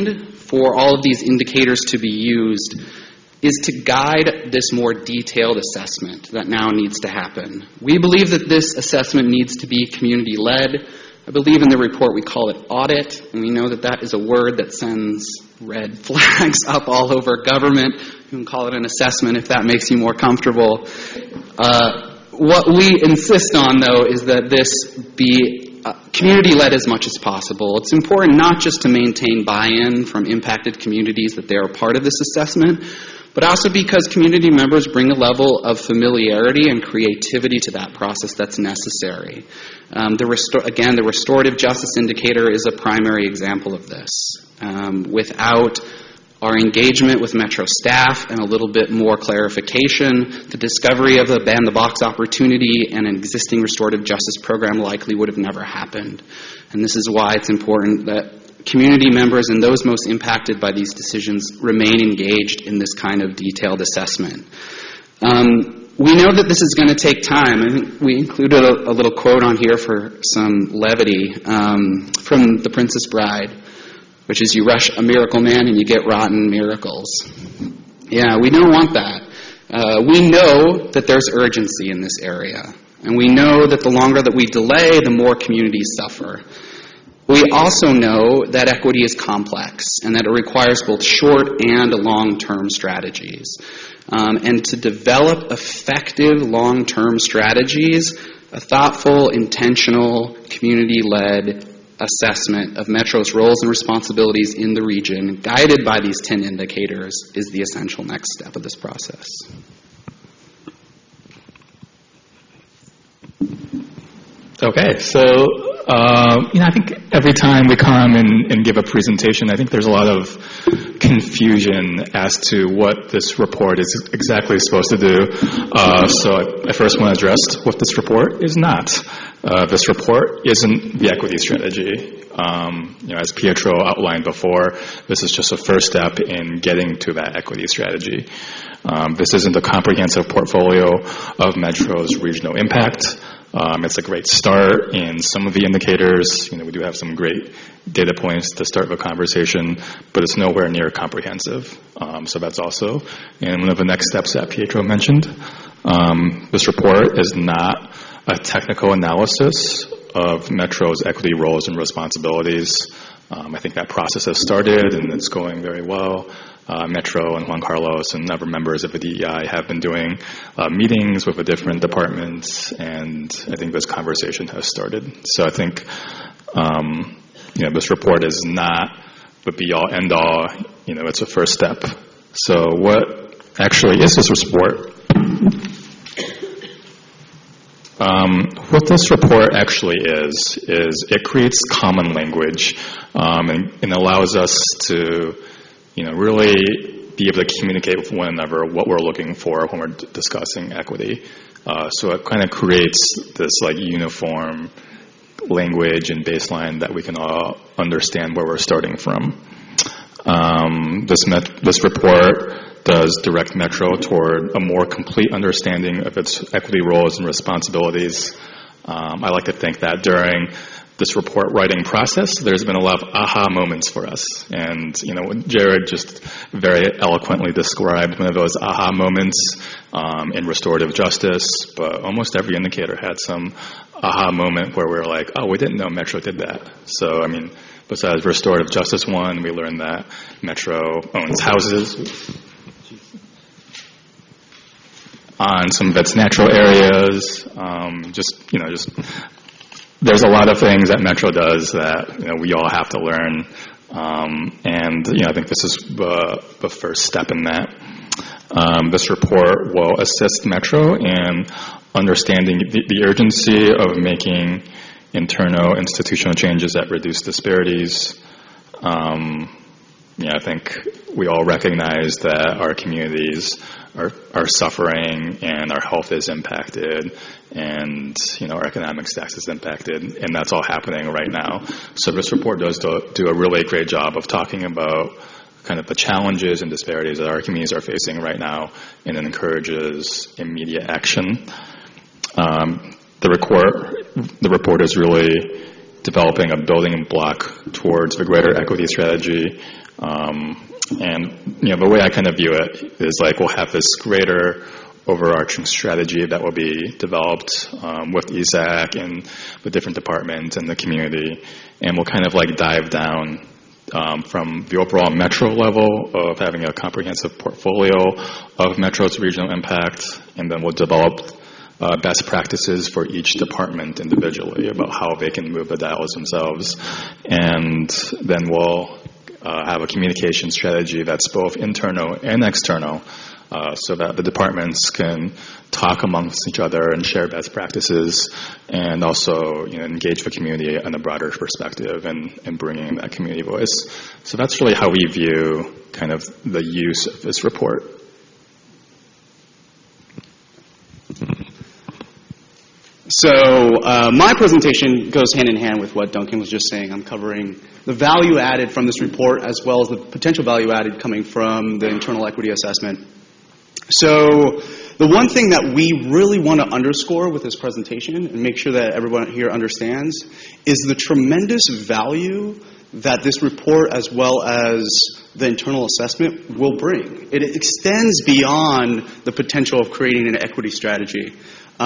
for all of these indicators to be used is to guide this more detailed assessment that now needs to happen. We believe that this assessment needs to be community-led. I believe in the report we call it audit, and we know that that is a word that sends red flags up all over government. You can call it an assessment if that makes you more comfortable. What we insist on, though, is that this be community-led as much as possible. It's important not just to maintain buy-in from impacted communities that they are part of this assessment, but also because community members bring a level of familiarity and creativity to that process that's necessary. The restorative justice indicator is a primary example of this. Without our engagement with Metro staff and a little bit more clarification, the discovery of the ban-the-box opportunity and an existing restorative justice program likely would have never happened. And this is why it's important that community members and those most impacted by these decisions remain engaged in this kind of detailed assessment. We know that this is going to take time. I think we included a little quote on here for some levity from The Princess Bride, which is, you rush a miracle man and you get rotten miracles. Yeah, we don't want that. We know that there's urgency in this area, and we know that the longer that we delay, the more communities suffer. We also know that equity is complex and that it requires both short and long-term strategies. And to develop effective long-term strategies, a thoughtful, intentional, community-led assessment of Metro's roles and responsibilities in the region, guided by these 10 indicators, is the essential next step of this process. Okay, so I think every time we come and give a presentation, I think there's a lot of confusion as to what this report is exactly supposed to do. So I first want to address what this report is not. This report isn't the equity strategy. As Pietro outlined before, this is just a first step in getting to that equity strategy. This isn't a comprehensive portfolio of Metro's regional impact. It's a great start in some of the indicators. We do have some great data points to start the conversation, but it's nowhere near comprehensive. So that's also in one of the next steps that Pietro mentioned. This report is not a technical analysis of Metro's equity roles and responsibilities. I think that process has started and it's going very well. Metro and Juan Carlos and other members of the DEI have been doing meetings with the different departments, and I think this conversation has started. So I think this report is not the be-all, end-all. It's a first step. So what actually is this report? What this report actually is it creates common language and allows us to really be able to communicate with one another what we're looking for when we're discussing equity. So it kind of creates this uniform language and baseline that we can all understand where we're starting from. This report does direct Metro toward a more complete understanding of its equity roles and responsibilities. I like to think that during this report writing process, there's been a lot of aha moments for us. And, Jared just very eloquently described one of those aha moments in restorative justice, but almost every indicator had some aha moment where we were like, oh, we didn't know Metro did that. So, besides restorative justice 1, we learned that Metro owns houses on some of its natural areas. There's a lot of things that Metro does that we all have to learn, and I think this is the first step in that. This report will assist Metro in understanding the urgency of making internal institutional changes that reduce disparities. I think we all recognize that our communities are suffering and our health is impacted and our economic status is impacted, and that's all happening right now. So this report does do a really great job of talking about kind of the challenges and disparities that our communities are facing right now, and it encourages immediate action. The report is really developing a building block towards the greater equity strategy. And the way I kind of view it is like we'll have this greater overarching strategy that will be developed with ESAC and the different departments and the community, and we'll kind of like dive down from the overall Metro level of having a comprehensive portfolio of Metro's regional impact, and then we'll develop best practices for each department individually about how they can move the dials themselves, and then we'll have a communication strategy that's both internal and external, so that the departments can talk amongst each other and share best practices, and also engage the community in a broader perspective and bringing that community voice. So that's really how we view kind of the use of this report. So my presentation goes hand in hand with what Duncan was just saying. I'm covering the value added from this report as well as the potential value added coming from the internal equity assessment. So the one thing that we really want to underscore with this presentation and make sure that everyone here understands is the tremendous value that this report as well as the internal assessment will bring. It extends beyond the potential of creating an equity strategy.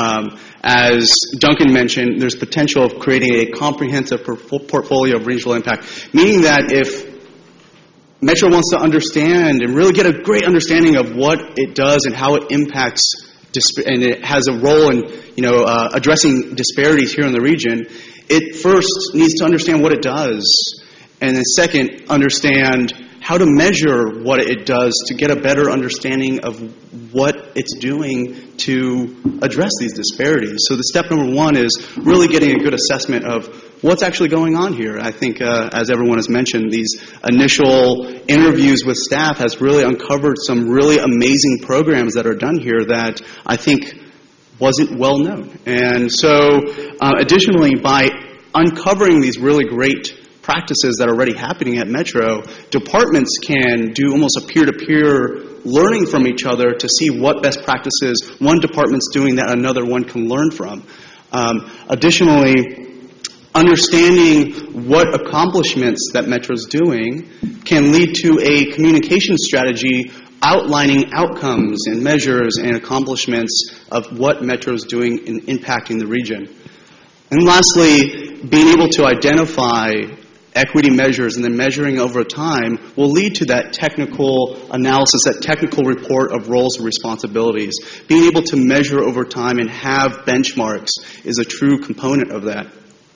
As Duncan mentioned, there's potential of creating a comprehensive portfolio of regional impact, meaning that if Metro wants to understand and really get a great understanding of what it does and how it impacts, and it has a role in addressing disparities here in the region, it first needs to understand what it does, and then second, understand how to measure what it does to get a better understanding of what it's doing to address these disparities. So the step number one is really getting a good assessment of what's actually going on here. I think, as everyone has mentioned, these initial interviews with staff has really uncovered some really amazing programs that are done here that I think wasn't well known. And so, additionally, by uncovering these really great practices that are already happening at Metro, departments can do almost a peer-to-peer learning from each other to see what best practices one department's doing that another one can learn from. Additionally, understanding what accomplishments that Metro's doing can lead to a communication strategy outlining outcomes and measures and accomplishments of what Metro's doing in impacting the region. And lastly, being able to identify equity measures and then measuring over time will lead to that technical analysis, that technical report of roles and responsibilities. Being able to measure over time and have benchmarks is a true component of that.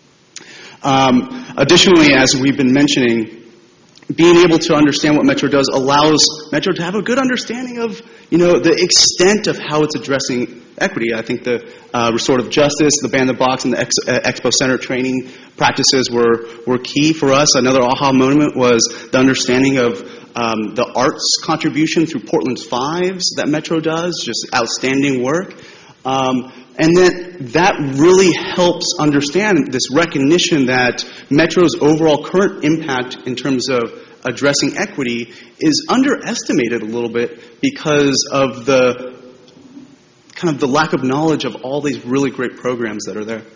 Additionally, as we've been mentioning, being able to understand what Metro does allows Metro to have a good understanding of, the extent of how it's addressing equity. I think the restorative justice, the Ban the Box, and the Expo Center training practices were key for us. Another aha moment was the understanding of the arts contribution through Portland's Fives that Metro does, just outstanding work. And that really helps understand this recognition that Metro's overall current impact in terms of addressing equity is underestimated a little bit because of the kind of the lack of knowledge of all these really great programs that are there.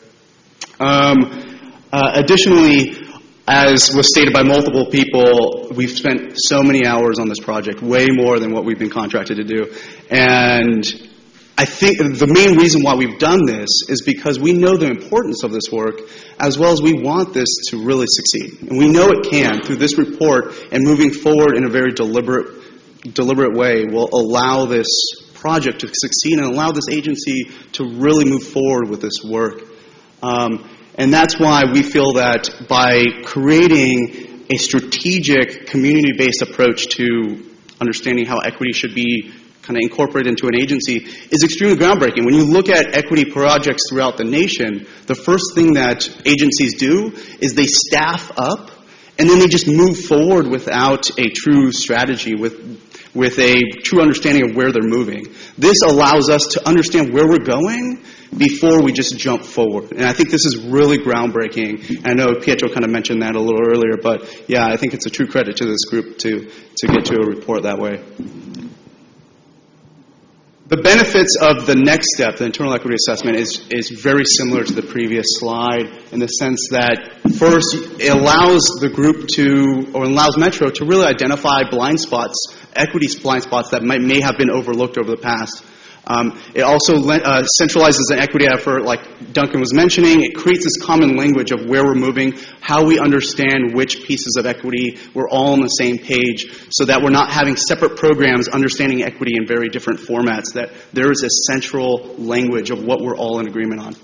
Additionally, as was stated by multiple people, we've spent so many hours on this project, way more than what we've been contracted to do. And I think the main reason why we've done this is because we know the importance of this work, as well as we want this to really succeed. And we know it can through this report, and moving forward in a very deliberate way will allow this project to succeed and allow this agency to really move forward with this work. And that's why we feel that by creating a strategic community-based approach to understanding how equity should be kind of incorporated into an agency is extremely groundbreaking. When you look at equity projects throughout the nation, the first thing that agencies do is they staff up, and then they just move forward without a true strategy, with a true understanding of where they're moving. This allows us to understand where we're going before we just jump forward. And I think this is really groundbreaking. I know Pietro kind of mentioned that a little earlier, but yeah, I think it's a true credit to this group to get to a report that way. The benefits of the next step, the internal equity assessment, is very similar to the previous slide in the sense that first it allows the group allows Metro to really identify blind spots, equity blind spots that may have been overlooked over the past. It also centralizes an equity effort, like Duncan was mentioning. It creates this common language of where we're moving, how we understand which pieces of equity we're all on the same page, so that we're not having separate programs understanding equity in very different formats, that there is a central language of what we're all in agreement on.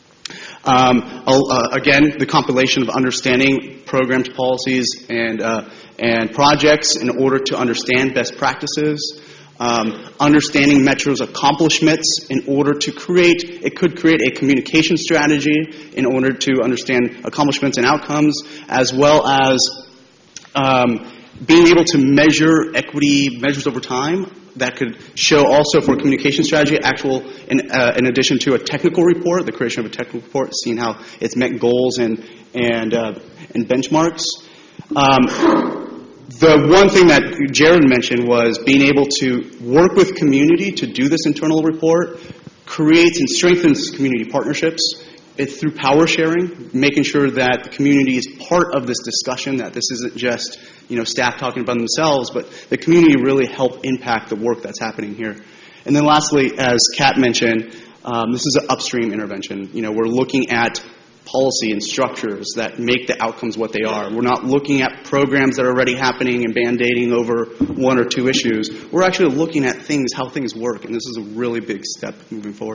Again, the compilation of understanding programs, policies, and projects in order to understand best practices. Understanding Metro's accomplishments in order to it could create a communication strategy in order to understand accomplishments and outcomes, as well as being able to measure equity measures over time. That could show also for communication strategy, in addition to a technical report, the creation of a technical report, seeing how it's met goals and benchmarks. The one thing that Jared mentioned was being able to work with community to do this internal report, creates and strengthens community partnerships. It's through power sharing, making sure that the community is part of this discussion, that this isn't just staff talking about themselves, but the community really help impact the work that's happening here. And then lastly, as Kat mentioned, this is an upstream intervention. We're looking at policy and structures that make the outcomes what they are. We're not looking at programs that are already happening and band-aiding over one or two issues. We're actually looking at how things work, and this is a really big step moving forward.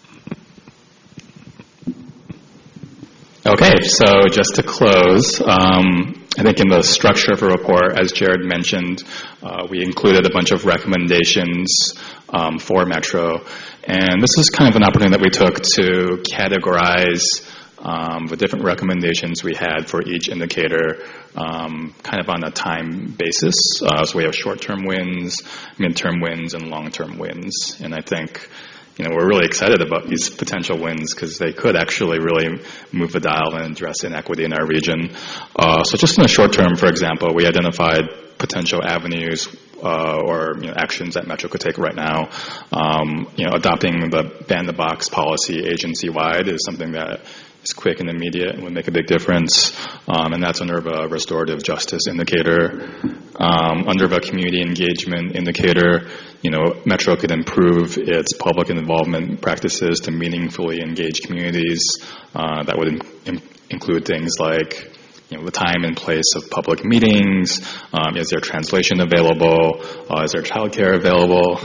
Okay, so just to close, I think in the structure of a report, as Jared mentioned, we included a bunch of recommendations for Metro, and this is kind of an opportunity that we took to categorize the different recommendations we had for each indicator kind of on a time basis. So we have short-term wins, midterm wins, and long-term wins. And I think we're really excited about these potential wins because they could actually really move the dial and address inequity in our region. So just in the short term, for example, we identified potential avenues or actions that Metro could take right now. Adopting the ban-the-box policy agency-wide is something that is quick and immediate and would make a big difference. And that's under the restorative justice indicator. Under the community engagement indicator, Metro could improve its public involvement practices to meaningfully engage communities. That would include things like the time and place of public meetings. Is there translation available? Is there childcare available?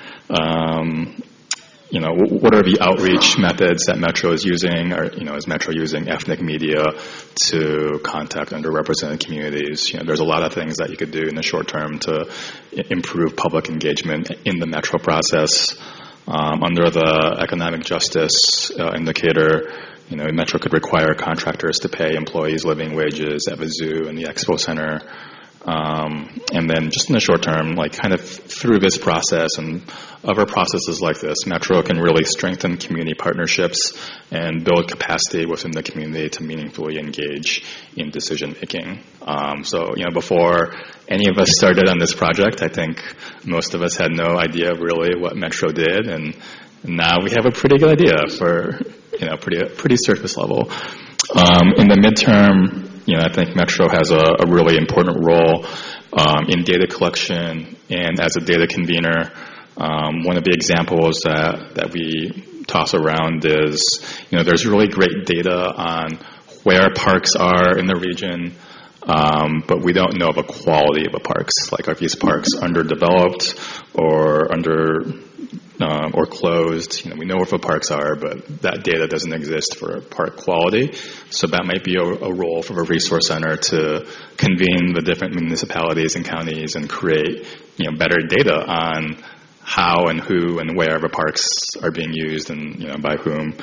What are the outreach methods that Metro is using? Or, is Metro using ethnic media to contact underrepresented communities? There's a lot of things that you could do in the short term to improve public engagement in the Metro process. Under the economic justice indicator, Metro could require contractors to pay employees living wages at the zoo and the expo center. And then just in the short term, kind of through this process and other processes like this, Metro can really strengthen community partnerships and build capacity within the community to meaningfully engage in decision making. So before any of us started on this project, I think most of us had no idea really what Metro did, and now we have a pretty good idea for pretty surface level. In the midterm, I think Metro has a really important role in data collection and as a data convener. One of the examples that we toss around is, there's really great data on where parks are in the region, but we don't know the quality of the parks. Like, are these parks underdeveloped or or closed? We know where the parks are, but that data doesn't exist for park quality. So that might be a role for the resource center to convene the different municipalities and counties and create, better data on how and who and where the parks are being used and, by whom.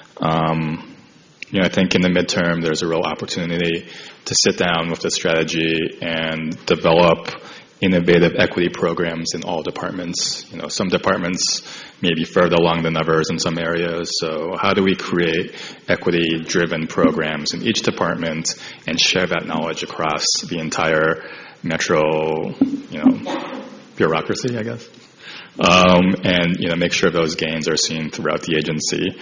I think in the midterm there's a real opportunity to sit down with the strategy and develop innovative equity programs in all departments. Some departments may be further along than others in some areas. So how do we create equity-driven programs in each department and share that knowledge across the entire Metro, bureaucracy, I guess? and make sure those gains are seen throughout the agency.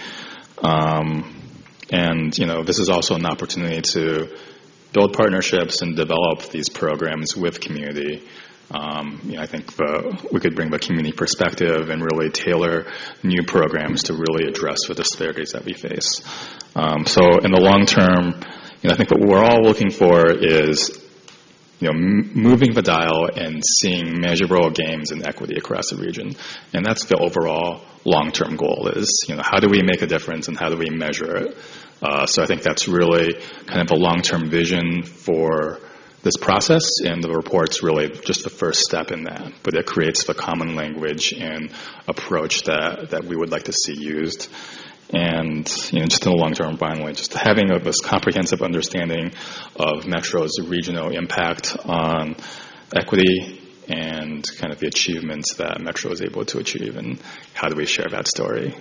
And this is also an opportunity to build partnerships and develop these programs with community. I think we could bring the community perspective and really tailor new programs to really address the disparities that we face. So in the long term, I think what we're all looking for is moving the dial and seeing measurable gains in equity across the region. And that's the overall long-term goal is, how do we make a difference and how do we measure it? So I think that's really kind of the long-term vision for this process, and the report's really just the first step in that. But it creates the common language and approach that we would like to see used. And just in the long term, finally, just having this comprehensive understanding of Metro's regional impact on equity and kind of the achievements that Metro is able to achieve, and how do we share that story.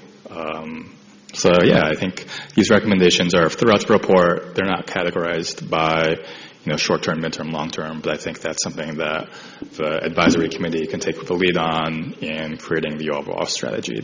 I think these recommendations are throughout the report. They're not categorized by short-term, midterm, long-term, but I think that's something that the advisory committee can take the lead on in creating the overall strategy.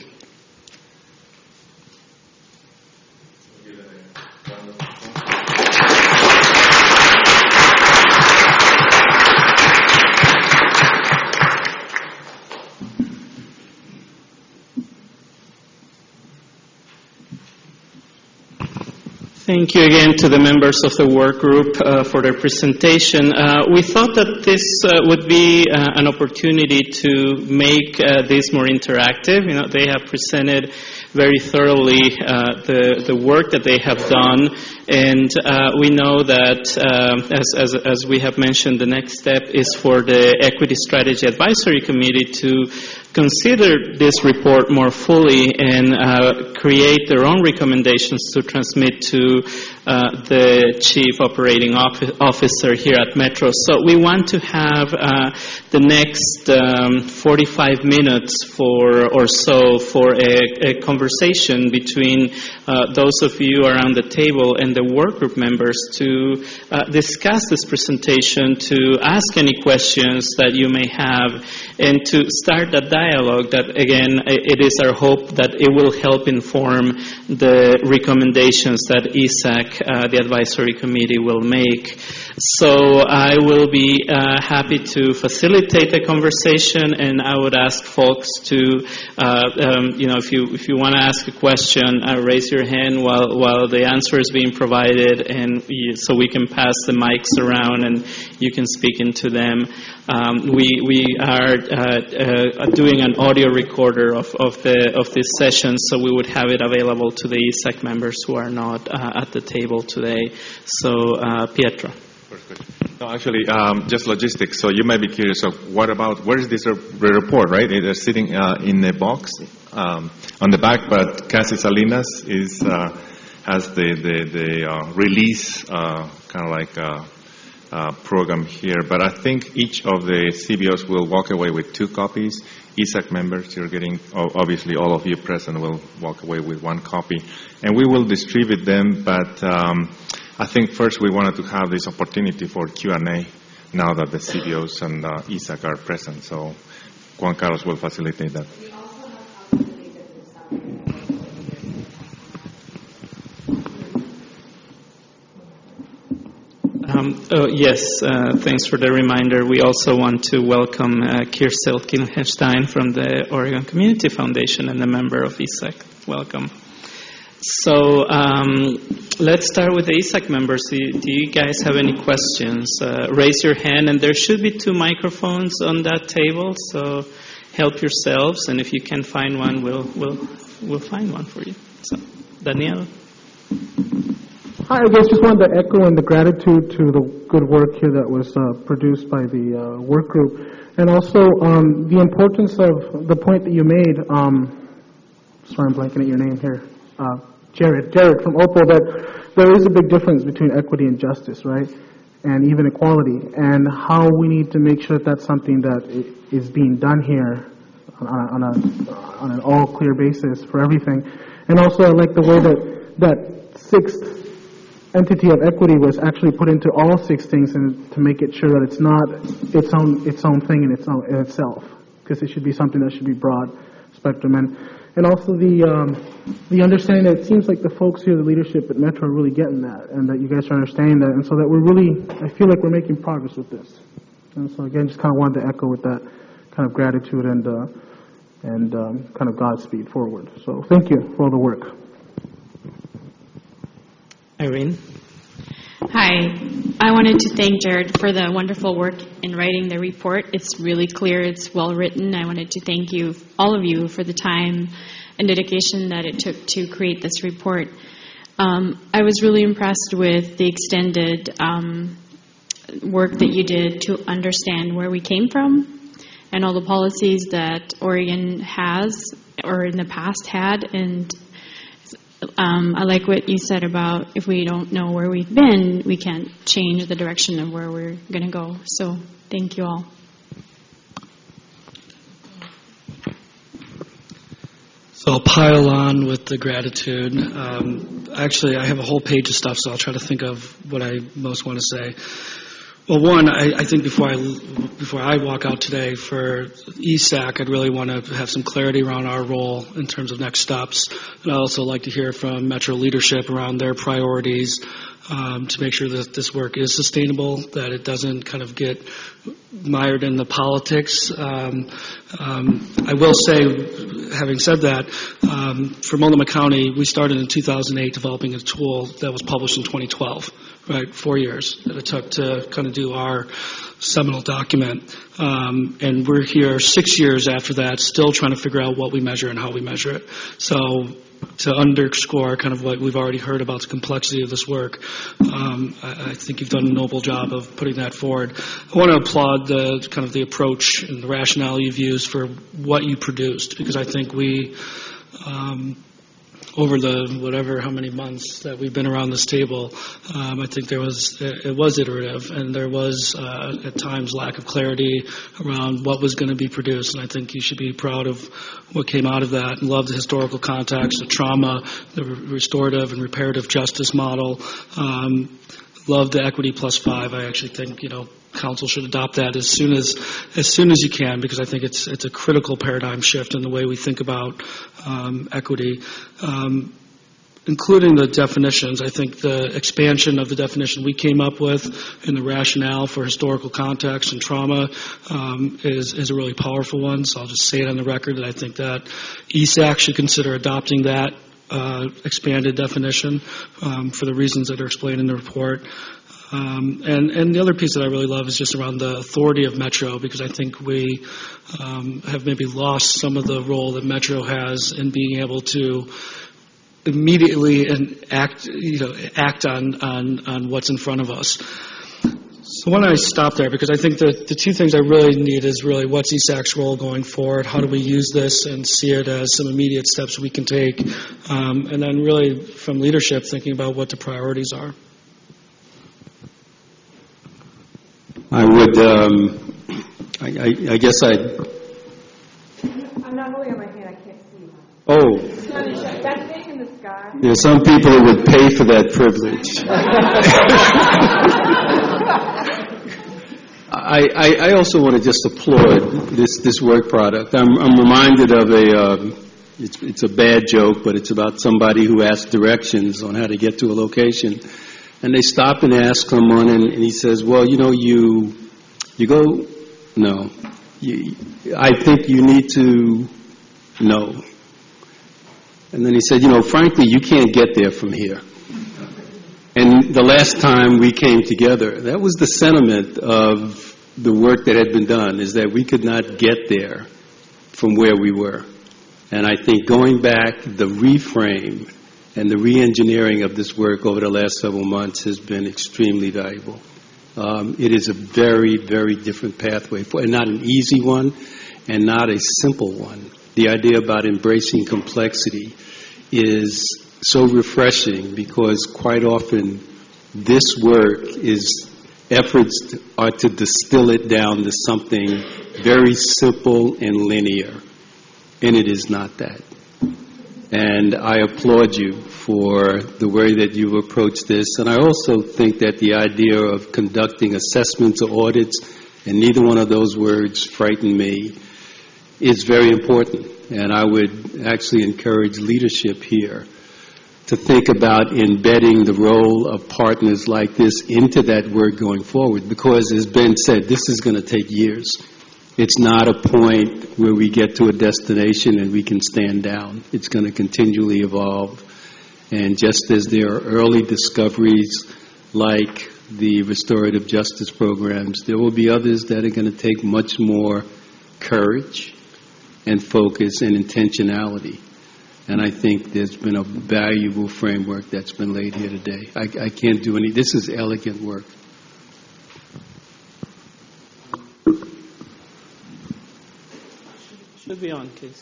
Thank you again to the members of the work group for their presentation. We thought that this would be an opportunity to make this more interactive. They have presented very thoroughly the work that they have done, and we know that, as we have mentioned, the next step is for the Equity Strategy Advisory Committee to consider this report more fully and create their own recommendations to transmit to the Chief Operating Officer here at Metro. So we want to have the next 45 minutes or so for a conversation between those of you around the table and the work group members to discuss this presentation, to ask any questions that you may have, and to start that dialogue that, again, it is our hope that it will help inform the recommendations that ESAC, the advisory committee, will make. So I will be happy to facilitate the conversation, and I would ask folks to, if you want to ask a question, raise your hand while the answer is being provided, and so we can pass the mics around and you can speak into them. We are doing an audio recorder of this session, so we would have it available to the ESAC members who are not at the table today. So, Pietro. No, actually, just logistics. So you might be curious of where is this report, right? It is sitting in a box on the back, but Cassie Salinas has the release kind of like program here. But I think each of the CBOs will walk away with 2 copies. ESAC members, you're getting, obviously all of you present will walk away with 1 copy. And we will distribute them, but I think first we wanted to have this opportunity for Q&A now that the CBOs and ESAC are present. So Juan Carlos will facilitate that. Yes, thanks for the reminder. We also want to welcome Kirsten Kilhenstein from the Oregon Community Foundation and a member of ESAC. Welcome. So let's start with the ESAC members. Do you guys have any questions? Raise your hand, and there should be 2 microphones on that table, so help yourselves, and if you can find one, we'll find one for you. So, Daniel. Hi, I guess just wanted to echo in the gratitude to the good work here that was produced by the work group, and also the importance of the point that you made. Sorry, I'm blanking at your name here. Jared from OPAL, that there is a big difference between equity and justice, right? And even equality, and how we need to make sure that that's something that is being done here on an all clear basis for everything. And also, I like the way that 6th entity of equity was actually put into all 6 things, and to make it sure that it's not its own thing in itself. because it should be something that should be broad spectrum. And also the understanding that it seems like the folks here, the leadership at Metro, are really getting that, and that you guys are understanding that, and so that I feel like we're making progress with this. And so again, just kind of wanted to echo with that kind of gratitude and kind of Godspeed forward. So thank you for all the work. Irene? Hi. I wanted to thank Jared for the wonderful work in writing the report. It's really clear. It's well written. I wanted to thank you, all of you, for the time and dedication that it took to create this report. I was really impressed with the extended work that you did to understand where we came from and all the policies that Oregon has or in the past had. And I like what you said about if we don't know where we've been, we can't change the direction of where we're going to go. So thank you all. So I'll pile on with the gratitude. Actually, I have a whole page of stuff, so I'll try to think of what I most want to say. Well, one, I think before I walk out today for ESAC, I'd really want to have some clarity around our role in terms of next steps. And I'd also like to hear from Metro leadership around their priorities to make sure that this work is sustainable, that it doesn't kind of get mired in the politics. I will say, having said that, for Multnomah County, we started in 2008 developing a tool that was published in 2012, right, 4 years that it took to kind of do our seminal document. And we're here 6 years after that, still trying to figure out what we measure and how we measure it. So to underscore kind of what we've already heard about the complexity of this work, I think you've done a noble job of putting that forward. I want to applaud the kind of the approach and the rationale you've used for what you produced, because I think we, over the how many months that we've been around this table, I think it was iterative, and there was at times lack of clarity around what was going to be produced, and I think you should be proud of what came out of that, and love the historical context, the trauma, the restorative and reparative justice model. Love the Equity Plus 5. I actually think, Council should adopt that as soon as you can, because I think it's a critical paradigm shift in the way we think about equity, including the definitions. I think the expansion of the definition we came up with and the rationale for historical context and trauma is a really powerful one. So I'll just say it on the record that I think that ESAC should consider adopting that expanded definition for the reasons that are explained in the report. And the other piece that I really love is just around the authority of Metro, because I think we have maybe lost some of the role that Metro has in being able to immediately and act on what's in front of us. So why don't I stop there, because I think that the two things I really need is really what's ESAC's role going forward, how do we use this and see it as some immediate steps we can take, and then really from leadership thinking about what the priorities are. I would, I guess I'd... I'm not holding on my hand, I can't see. Oh. That's big in the sky. There are some people who would pay for that privilege. I also want to just applaud this work product. I'm reminded of it's a bad joke, but it's about somebody who asked directions on how to get to a location. And they stop and ask someone, and he says, well, you go, no. I think you need to know. And then he said, frankly, you can't get there from here. And the last time we came together, that was the sentiment of the work that had been done, is that we could not get there from where we were. And I think going back, the reframe and the re-engineering of this work over the last several months has been extremely valuable. It is a very, very different pathway, and not an easy one, and not a simple one. The idea about embracing complexity is so refreshing, because quite often this work efforts are to distill it down to something very simple and linear, and it is not that. And I applaud you for the way that you've approached this. And I also think that the idea of conducting assessments or audits, and neither one of those words frighten me, is very important. And I would actually encourage leadership here to think about embedding the role of partners like this into that work going forward, because as Ben said, this is going to take years. It's not a point where we get to a destination and we can stand down. It's going to continually evolve. And just as there are early discoveries like the restorative justice programs, there will be others that are going to take much more courage and focus and intentionality. And I think there's been a valuable framework that's been laid here today. I can't do any. This is elegant work. Should be on, please.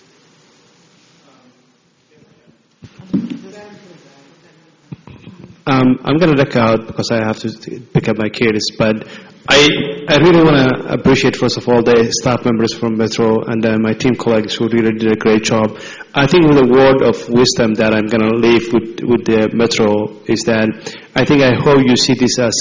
I'm going to duck out because I have to pick up my kids, but I really want to appreciate, first of all, the staff members from Metro and my team colleagues who really did a great job. I think with a word of wisdom that I'm going to leave with the Metro is that I hope you see this as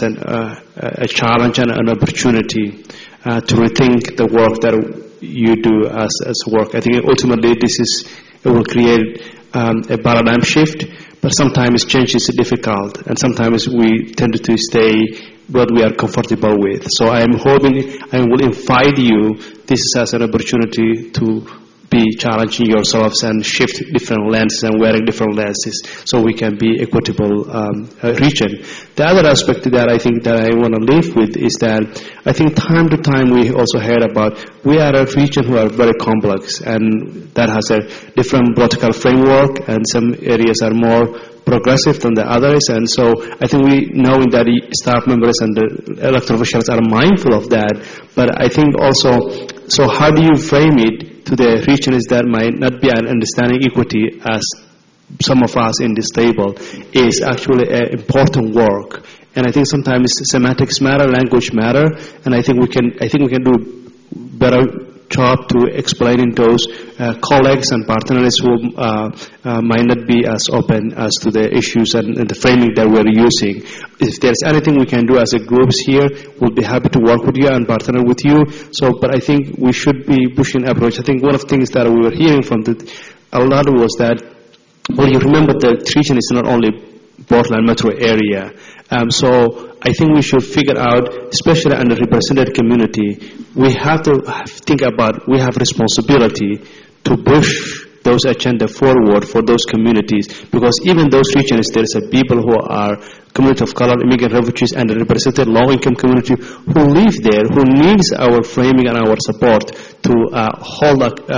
a challenge and an opportunity to rethink the work that you do as work. I think ultimately it will create a paradigm shift, but sometimes change is difficult, and sometimes we tend to stay what we are comfortable with. So I am hoping I will invite you, this is as an opportunity to be challenging yourselves and shift different lenses and wearing different lenses so we can be equitable region. The other aspect that I think that I want to leave with is that I think time to time we also heard about we are a region who are very complex, and that has a different political framework, and some areas are more progressive than the others, and so I think we know that the staff members and the elected officials are mindful of that, but I think also, so how do you frame it to the regions that might not be understanding equity as some of us in this table is actually an important work, and I think sometimes semantics matter, language matter, and I think we can do better job to explaining those colleagues and partners who might not be as open as to the issues and the framing that we're using. If there's anything we can do as a groups here, we'll be happy to work with you and partner with you. So, but I think we should be pushing approach. I think one of the things that we were hearing from a lot was that, well, you remember the region is not only Portland metro area. So I think we should figure out, especially underrepresented community, we have to think about, we have responsibility to push those agenda forward for those communities, because even those regions, there's a people who are community of color, immigrant refugees, and underrepresented low-income community who live there, who needs our framing and our support to hold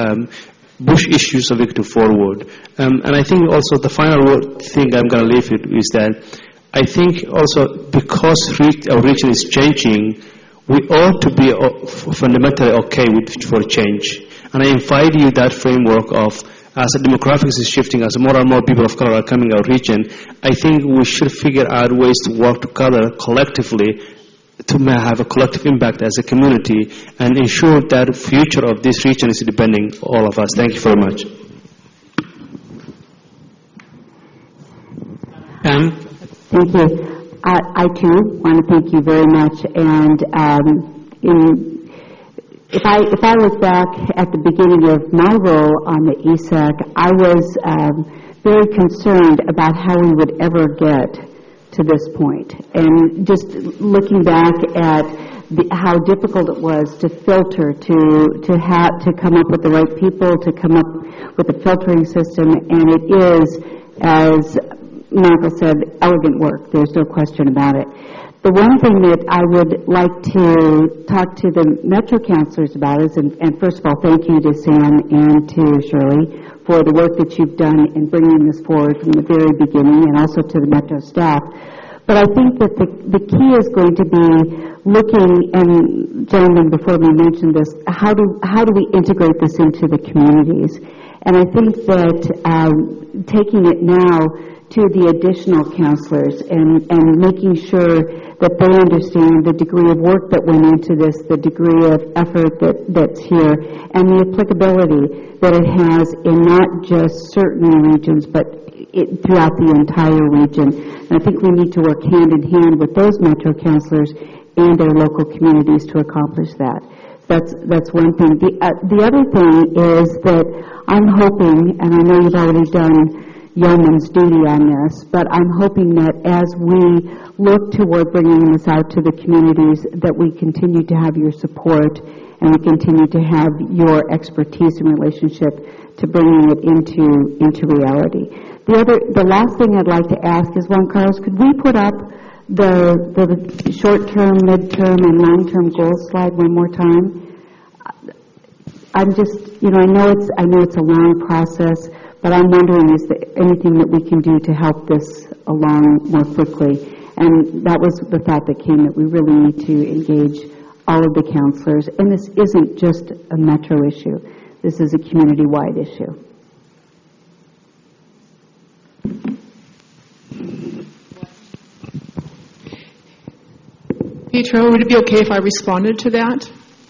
push issues of it forward. And I think also the final thing I'm going to leave it is that I think also because our region is changing, we ought to be fundamentally okay for change. And I invite you that framework of, as the demographics is shifting, as more and more people of color are coming our region, I think we should figure out ways to work together collectively to have a collective impact as a community and ensure that the future of this region is depending on all of us. Thank you very much. Thank you. I too want to thank you very much. And if I look back at the beginning of my role on the ESAC, I was very concerned about how we would ever get to this point. And just looking back at how difficult it was to filter, to come up with the right people, to come up with a filtering system, and it is, as Michael said, elegant work. There's no question about it. The one thing that I would like to talk to the Metro counselors about is, and first of all, thank you to Sam and to Shirley for the work that you've done in bringing this forward from the very beginning, and also to the Metro staff. But I think that the key is going to be looking, and gentlemen before me mentioned this, how do we integrate this into the communities? And I think that taking it now to the additional counselors and making sure that they understand the degree of work that went into this, the degree of effort that's here, and the applicability that it has in not just certain regions, but throughout the entire region. And I think we need to work hand in hand with those Metro counselors and their local communities to accomplish that. That's one thing. The other thing is that I'm hoping, and I know you've already done yeoman's duty on this, but I'm hoping that as we look toward bringing this out to the communities, that we continue to have your support and we continue to have your expertise and relationship to bringing it into reality. The last thing I'd like to ask is, Juan Carlos, could we put up the short-term, mid-term, and long-term goals slide one more time? I'm just, I know it's a long process, but I'm wondering, is there anything that we can do to help this along more quickly? And that was the thought that came, that we really need to engage all of the counselors. And this isn't just a Metro issue. This is a community-wide issue. Pietro, would it be okay if I responded to that?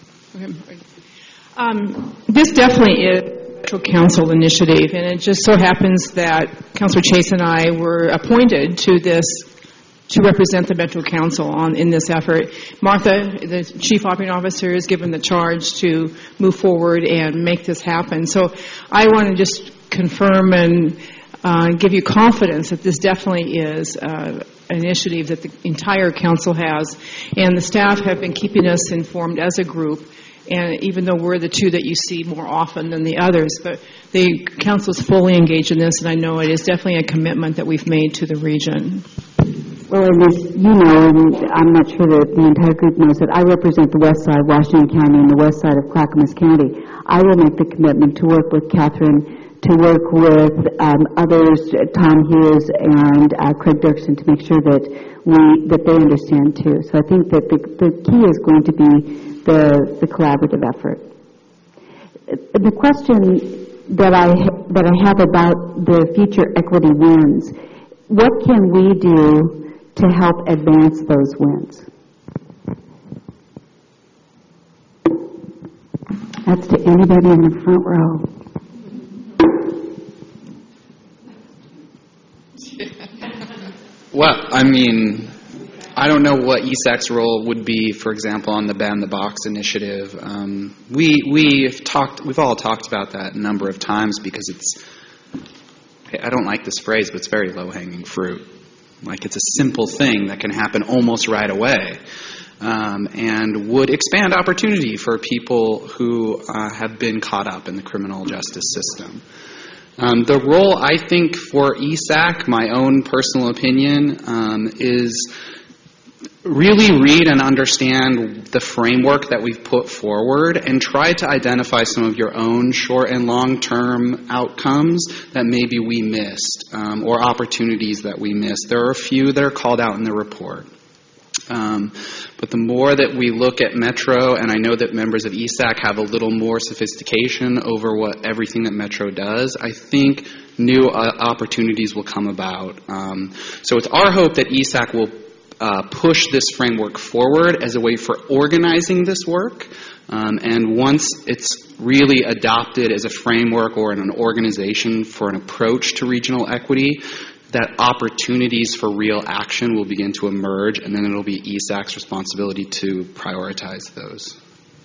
This definitely is a Metro Council initiative, and it just so happens that Councilor Chase and I were appointed to this to represent the Metro Council in this effort. Martha, the Chief Operating Officer, is given the charge to move forward and make this happen. So I want to just confirm and give you confidence that this definitely is an initiative that the entire council has, and the staff have been keeping us informed as a group, and even though we're the two that you see more often than the others, but the council is fully engaged in this, and I know it is definitely a commitment that we've made to the region. Well, and as you know, and I'm not sure that the entire group knows, that I represent the west side of Washington County and the west side of Clackamas County. I will make the commitment to work with Catherine, to work with others, Tom Hughes and Craig Dirksen, to make sure that they understand too. So I think that the key is going to be the collaborative effort. The question that I have about the future equity wins, what can we do to help advance those wins? That's to anybody in the front row. Well, I don't know what ESAC's role would be, for example, on the Ban the Box initiative. We've all talked about that a number of times because I don't like this phrase, but it's very low-hanging fruit. Like, it's a simple thing that can happen almost right away, and would expand opportunity for people who have been caught up in the criminal justice system. The role, I think, for ESAC, my own personal opinion, is really read and understand the framework that we've put forward and try to identify some of your own short and long-term outcomes that maybe we missed, or opportunities that we missed. There are a few that are called out in the report. But the more that we look at Metro, and I know that members of ESAC have a little more sophistication over everything that Metro does, I think new opportunities will come about. So it's our hope that ESAC will push this framework forward as a way for organizing this work. And once it's really adopted as a framework or in an organization for an approach to regional equity, that opportunities for real action will begin to emerge, and then it'll be ESAC's responsibility to prioritize those.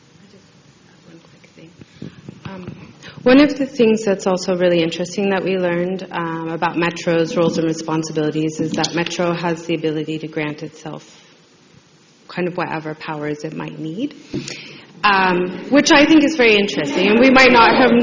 One of the things that's also really interesting that we learned about Metro's roles and responsibilities is that Metro has the ability to grant itself kind of whatever powers it might need, which I think is very interesting. And we might not have...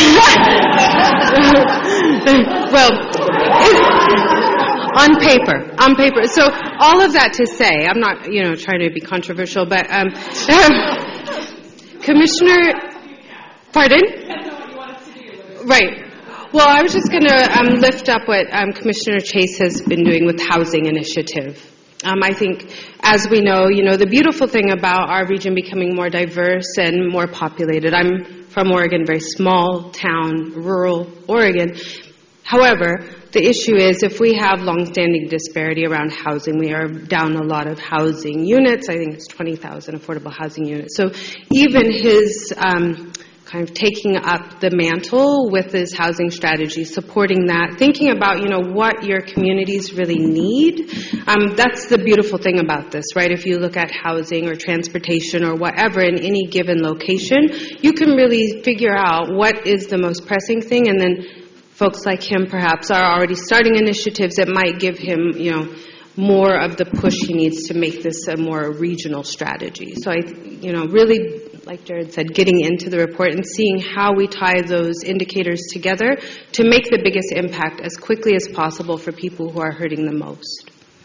On paper. So all of that to say, I'm not, trying to be controversial, but Commissioner... Pardon? Right. Well, I was just going to lift up what Commissioner Chase has been doing with Housing Initiative. I think, as we know, the beautiful thing about our region becoming more diverse and more populated. I'm from Oregon, very small town, rural Oregon. However, the issue is if we have longstanding disparity around housing, we are down a lot of housing units. I think it's 20,000 affordable housing units. So even his kind of taking up the mantle with this housing strategy, supporting that, thinking about, what your communities really need. That's the beautiful thing about this, right? If you look at housing or transportation or whatever in any given location, you can really figure out what is the most pressing thing, and then folks like him perhaps are already starting initiatives that might give him, more of the push he needs to make this a more regional strategy. So really, like Jared said, getting into the report and seeing how we tie those indicators together to make the biggest impact as quickly as possible for people who are hurting the most.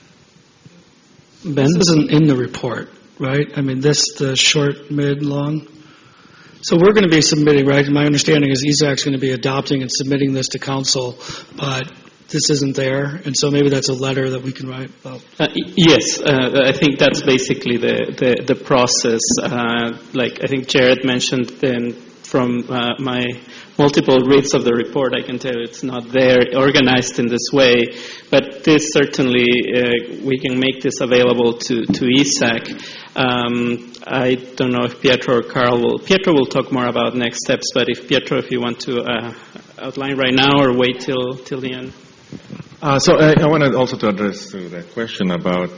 Ben, this isn't in the report, right? I mean, the short, mid, long? So we're going to be submitting, right? My understanding is ESAC's going to be adopting and submitting this to council, but this isn't there, and so maybe that's a letter that we can write about. Yes, I think that's basically the process. Like I think Jared mentioned, then from my multiple reads of the report, I can tell it's not there organized in this way. But this certainly we can make this available to ESAC. I don't know if Pietro or Carl will. Pietro will talk more about next steps. But if Pietro, if you want to outline right now or wait till the end. So I wanted also to address the question about,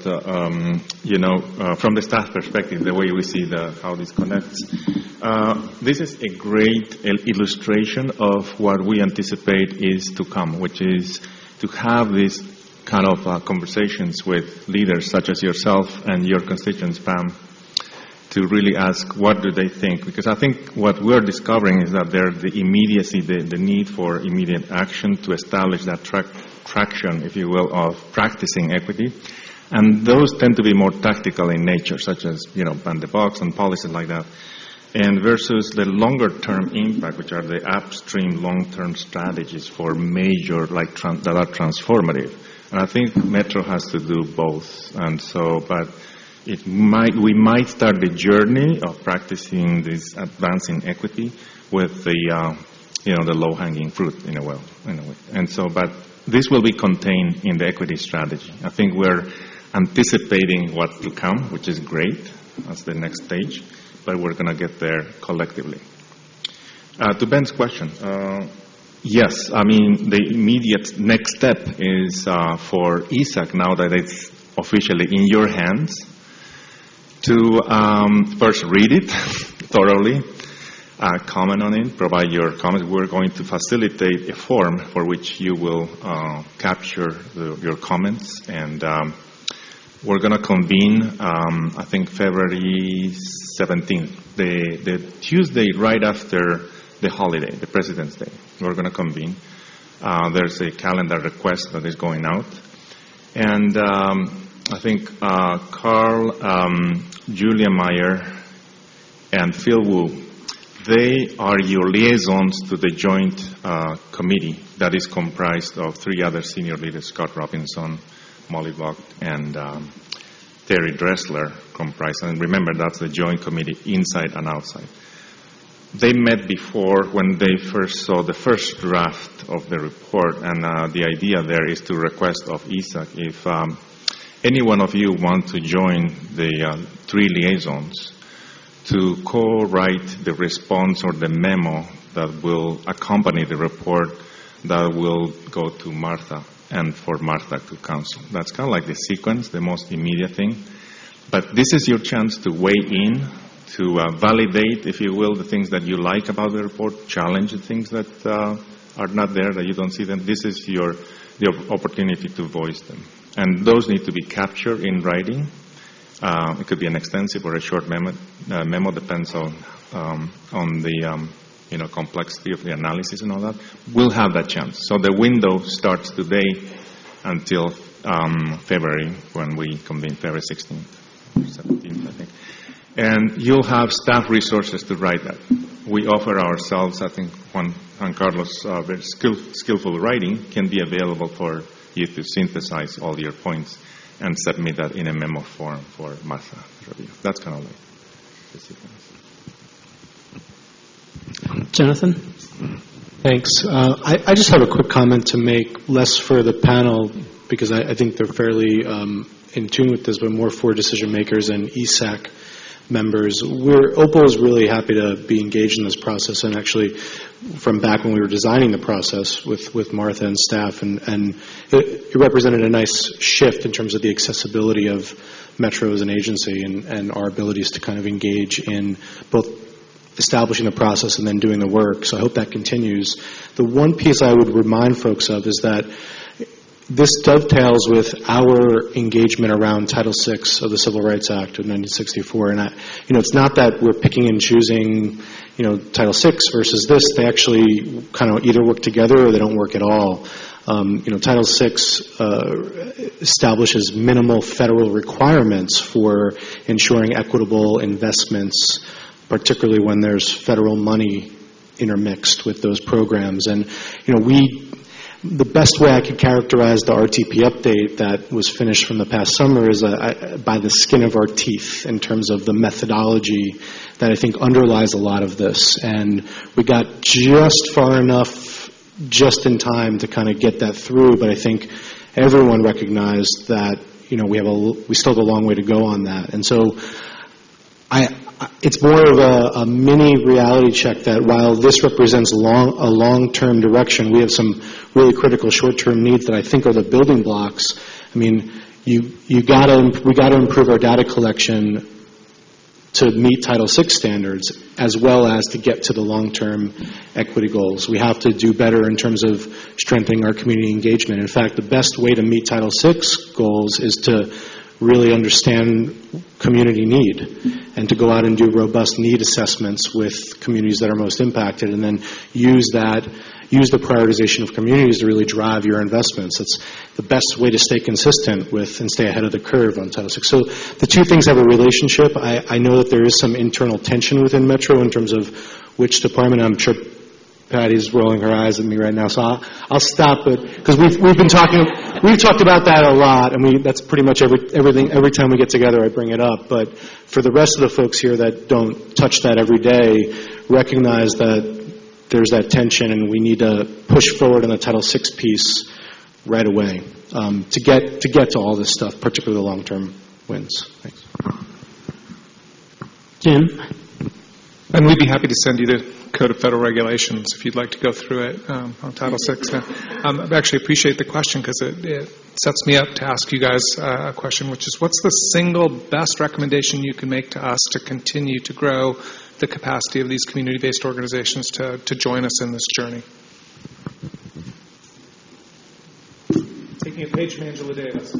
from the staff perspective, the way we see how this connects. This is a great illustration of what we anticipate is to come, which is to have these kind of conversations with leaders such as yourself and your constituents, Pam, to really ask what do they think. Because I think what we're discovering is that there's the immediacy, the need for immediate action to establish that traction, if you will, of practicing equity. And those tend to be more tactical in nature, such as, ban the box and policies like that. And versus the longer-term impact, which are the upstream long-term strategies for major, that are transformative. And I think Metro has to do both. And so, but we might start the journey of practicing this advancing equity with the low-hanging fruit in a way. And so, but this will be contained in the equity strategy. I think we're anticipating what's to come, which is great. That's the next stage, but we're going to get there collectively. To Ben's question, yes, I mean, the immediate next step is for ESAC, now that it's officially in your hands, to first read it thoroughly, comment on it, provide your comments. We're going to facilitate a form for which you will capture your comments, and we're going to convene, I think, February 17th, the Tuesday right after the holiday, the President's Day. We're going to convene. There's a calendar request that is going out. And I think Carl, Julia Meyer, and Phil Wu, they are your liaisons to the joint committee that is comprised of three other senior leaders, Scott Robinson, Molly Vogt, and Terry Dressler comprised. And remember, that's the joint committee inside and outside. They met before when they first saw the first draft of the report, and the idea there is to request of ESAC if any one of you want to join the three liaisons to co-write the response or the memo that will accompany the report that will go to Martha and for Martha to council. That's kind of like the sequence, the most immediate thing. But this is your chance to weigh in, to validate, if you will, the things that you like about the report, challenge the things that are not there, that you don't see them. This is the opportunity to voice them. And those need to be captured in writing. It could be an extensive or a short memo depends on the complexity of the analysis and all that. We'll have that chance. So the window starts today until February, when we convene, February 16th or 17th, I think. And you'll have staff resources to write that. We offer ourselves, I think Juan Carlos' very skillful writing can be available for you to synthesize all your points and submit that in a memo form for Martha review. That's kind of like the sequence. Jonathan? Thanks. I just have a quick comment to make, less for the panel, because I think they're fairly in tune with this, but more for decision makers and ESAC. members. OPAL is really happy to be engaged in this process, and actually from back when we were designing the process with Martha and staff, and it represented a nice shift in terms of the accessibility of Metro as an agency and our abilities to kind of engage in both establishing the process and then doing the work. So I hope that continues. The one piece I would remind folks of is that this dovetails with our engagement around Title VI of the Civil Rights Act of 1964. And it's not that we're picking and choosing, Title VI versus this. They actually kind of either work together or they don't work at all. Title VI establishes minimal federal requirements for ensuring equitable investments, particularly when there's federal money intermixed with those programs. And, the best way I could characterize the RTP update that was finished from the past summer is by the skin of our teeth in terms of the methodology that I think underlies a lot of this. And we got just far enough, just in time to kind of get that through, but I think everyone recognized that, we still have a long way to go on that. And so it's more of a mini reality check that while this represents a long-term direction, we have some really critical short-term needs that I think are the building blocks. I mean, we got to improve our data collection to meet Title VI standards, as well as to get to the long-term equity goals. We have to do better in terms of strengthening our community engagement. In fact, the best way to meet Title VI goals is to really understand community need and to go out and do robust need assessments with communities that are most impacted, and then use the prioritization of communities to really drive your investments. It's the best way to stay consistent with and stay ahead of the curve on Title VI. So the two things have a relationship. I know that there is some internal tension within Metro in terms of which department. I'm sure Patty's rolling her eyes at me right now, so I'll stop it, because we've talked about that a lot, and that's pretty much everything. Every time we get together, I bring it up. But for the rest of the folks here that don't touch that every day, recognize that there's that tension, and we need to push forward on the Title VI piece right away to get to all this stuff, particularly the long-term wins. Thanks. Jim? And we'd be happy to send you the Code of Federal Regulations if you'd like to go through it on Title VI. I actually appreciate the question, because it sets me up to ask you guys a question, which is, what's the single best recommendation you can make to us to continue to grow the capacity of these community-based organizations to join us in this journey? Taking a page from Angela Davis.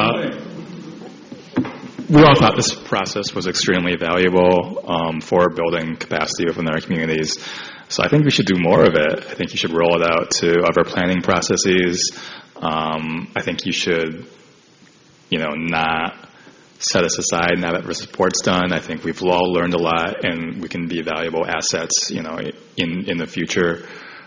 We all thought this process was extremely valuable for building capacity within our communities. So I think we should do more of it. I think you should roll it out to other planning processes. I think you should, not set us aside now that the report's done. I think we've all learned a lot, and we can be valuable assets, in the future.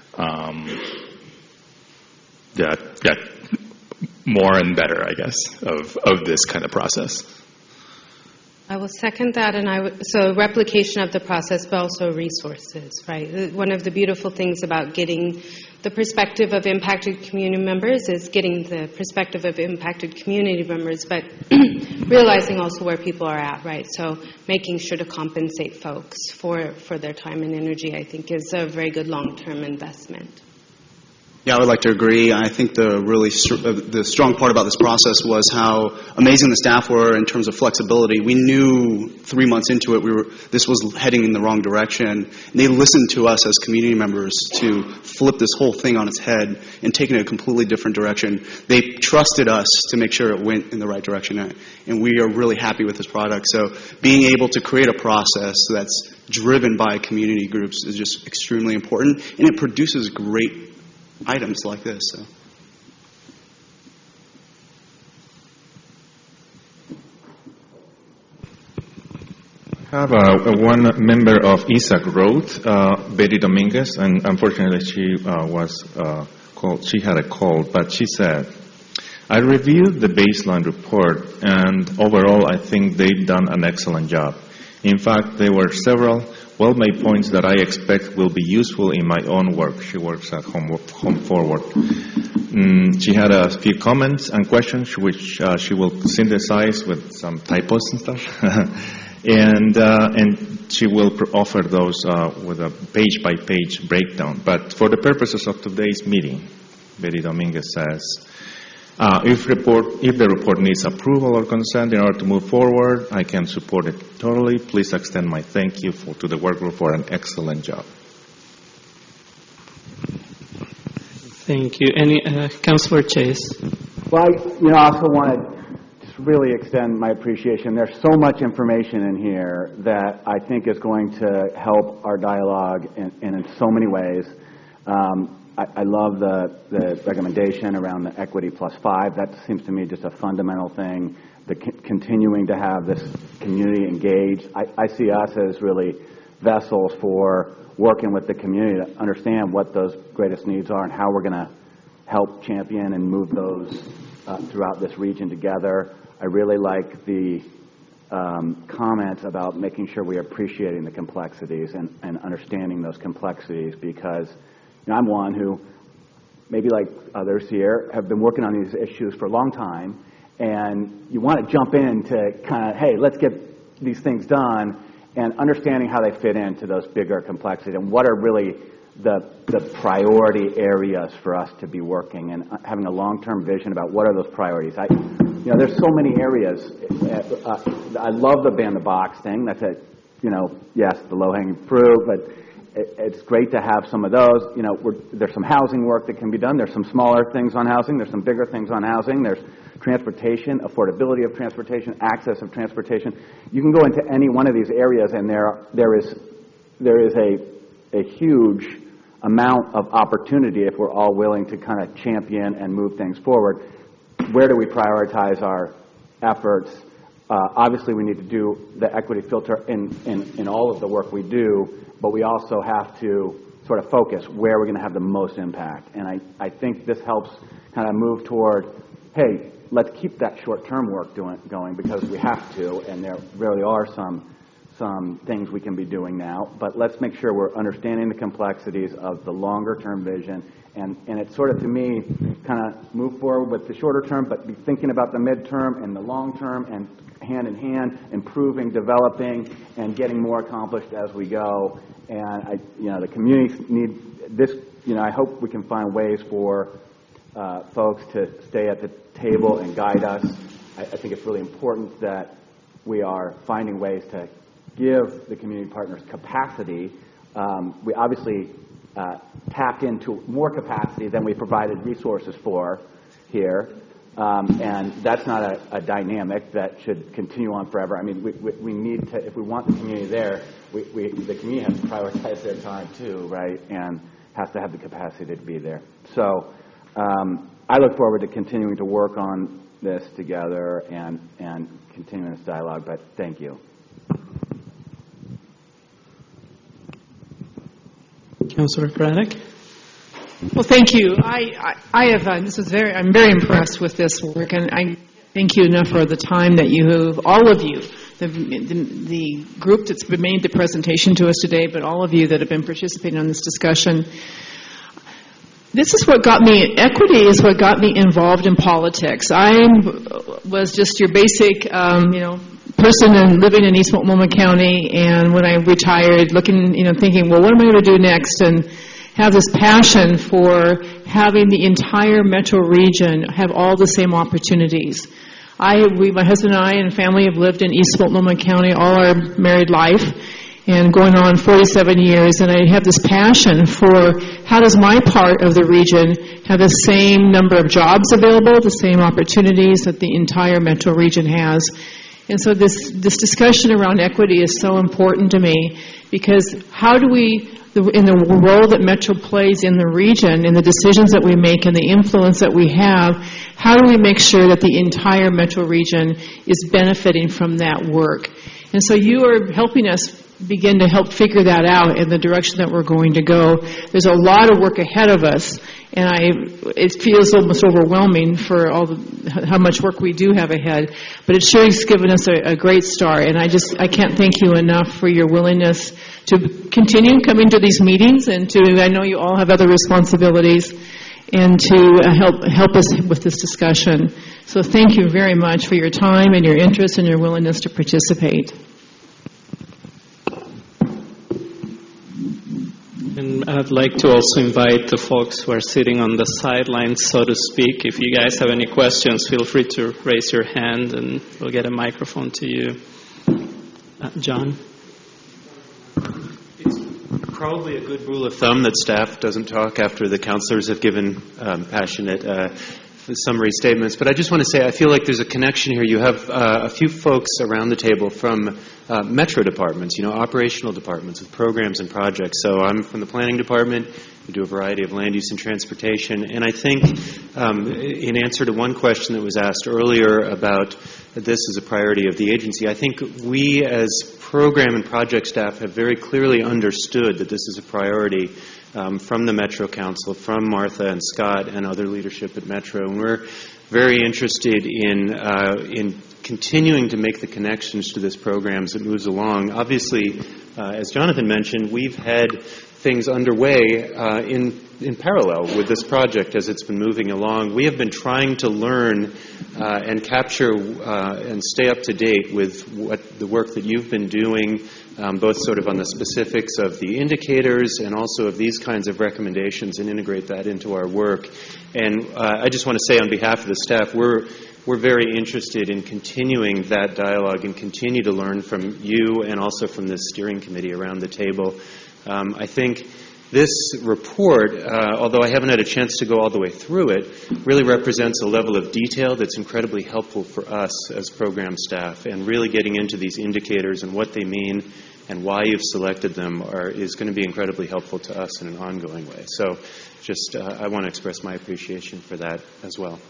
More and better, I guess, of this kind of process. I will second that, so replication of the process, but also resources, right? One of the beautiful things about getting the perspective of impacted community members is getting the perspective of impacted community members, but realizing also where people are at, right? So making sure to compensate folks for their time and energy, I think, is a very good long-term investment. Yeah, I would like to agree. I think the strong part about this process was how amazing the staff were in terms of flexibility. We knew 3 months into it this was heading in the wrong direction. And they listened to us as community members to flip this whole thing on its head and take it in a completely different direction. They trusted us to make sure it went in the right direction, and we are really happy with this product. So being able to create a process that's driven by community groups is just extremely important, and it produces great items like this. So. I have one member of ISAC wrote, Betty Dominguez, and unfortunately she was called. She had a cold, but she said, "I reviewed the baseline report, and overall I think they've done an excellent job. In fact, there were several well-made points that I expect will be useful in my own work." She works at Home Forward. She had a few comments and questions which she will synthesize with some typos and stuff. And she will offer those with a page-by-page breakdown. But for the purposes of today's meeting, Betty Dominguez says, if the report needs approval or consent in order to move forward, I can support it totally. Please extend my thank you to the work group for an excellent job. Thank you. Any Councilor Chase? Well, I also want to just really extend my appreciation. There's so much information in here that I think is going to help our dialogue in so many ways. I love the recommendation around the Equity Plus 5. That seems to me just a fundamental thing. The continuing to have this community engaged. I see us as really vessels for working with the community to understand what those greatest needs are and how we're going to help champion and move those throughout this region together. I really like the comments about making sure we are appreciating the complexities and understanding those complexities, because I'm one who, maybe like others here, have been working on these issues for a long time, and you want to jump in to kind of, hey, let's get these things done, and understanding how they fit into those bigger complexities and what are really the priority areas for us to be working, and having a long-term vision about what are those priorities. There's so many areas. I love the ban the box thing. That's yes, the low-hanging fruit, but it's great to have some of those. There's some housing work that can be done. There's some smaller things on housing. There's some bigger things on housing. There's transportation, affordability of transportation, access of transportation. You can go into any one of these areas, and there is a huge amount of opportunity if we're all willing to kind of champion and move things forward. Where do we prioritize our efforts? Obviously, we need to do the equity filter in all of the work we do, but we also have to sort of focus where we're going to have the most impact. And I think this helps kind of move toward, hey, let's keep that short-term work going, because we have to, and there really are some things we can be doing now. But let's make sure we're understanding the complexities of the longer-term vision, and it's sort of, to me, kind of move forward with the shorter term, but be thinking about the midterm and the long term, and hand in hand, improving, developing, and getting more accomplished as we go. And the community need this. I hope we can find ways for folks to stay at the table and guide us. I think it's really important that we are finding ways to give the community partners capacity. We obviously tapped into more capacity than we provided resources for here. And that's not a dynamic that should continue on forever. I mean, we need to, if we want the community there, the community has to prioritize their time too, right? And has to have the capacity to be there. So I look forward to continuing to work on this together and continuing this dialogue, but thank you. Councilor Craddock? Well, thank you. I'm very impressed with this work, and I thank you enough for the time that you have, all of you, the group that's made the presentation to us today, but all of you that have been participating on this discussion. This is what got me, equity is what got me involved in politics. I was just your basic, person and living in East Multnomah County, and when I retired, thinking, well, what am I going to do next? And have this passion for having the entire metro region have all the same opportunities. My husband and I and family have lived in East Multnomah County all our married life, and going on 47 years, and I have this passion for how does my part of the region have the same number of jobs available, the same opportunities that the entire metro region has. And so this discussion around equity is so important to me, because how do we, in the role that Metro plays in the region, in the decisions that we make and the influence that we have, how do we make sure that the entire Metro region is benefiting from that work? And so you are helping us begin to help figure that out in the direction that we're going to go. There's a lot of work ahead of us, and it feels almost overwhelming for how much work we do have ahead. But it sure has given us a great start, and I can't thank you enough for your willingness to continue coming to these meetings, and I know you all have other responsibilities, and to help us with this discussion. So thank you very much for your time and your interest and your willingness to participate. I'd like to also invite the folks who are sitting on the sidelines, so to speak. If you guys have any questions, feel free to raise your hand and we'll get a microphone to you. John? It's probably a good rule of thumb that staff doesn't talk after the counselors have given passionate summary statements. But I just want to say I feel like there's a connection here. You have a few folks around the table from metro departments, operational departments with programs and projects. So I'm from the planning department. We do a variety of land use and transportation. And I think in answer to one question that was asked earlier about this as a priority of the agency, I think we as program and project staff have very clearly understood that this is a priority from the Metro Council, from Martha and Scott and other leadership at Metro. And we're very interested in continuing to make the connections to this program as it moves along. Obviously, as Jonathan mentioned, we've had things underway in parallel with this project as it's been moving along. We have been trying to learn and capture and stay up to date with what the work that you've been doing, both sort of on the specifics of the indicators and also of these kinds of recommendations, and integrate that into our work. And I just want to say on behalf of the staff, we're very interested in continuing that dialogue and continue to learn from you and also from this steering committee around the table. I think this report, although I haven't had a chance to go all the way through it, really represents a level of detail that's incredibly helpful for us as program staff, and really getting into these indicators and what they mean and why you've selected them is going to be incredibly helpful to us in an ongoing way. So just I want to express my appreciation for that as well.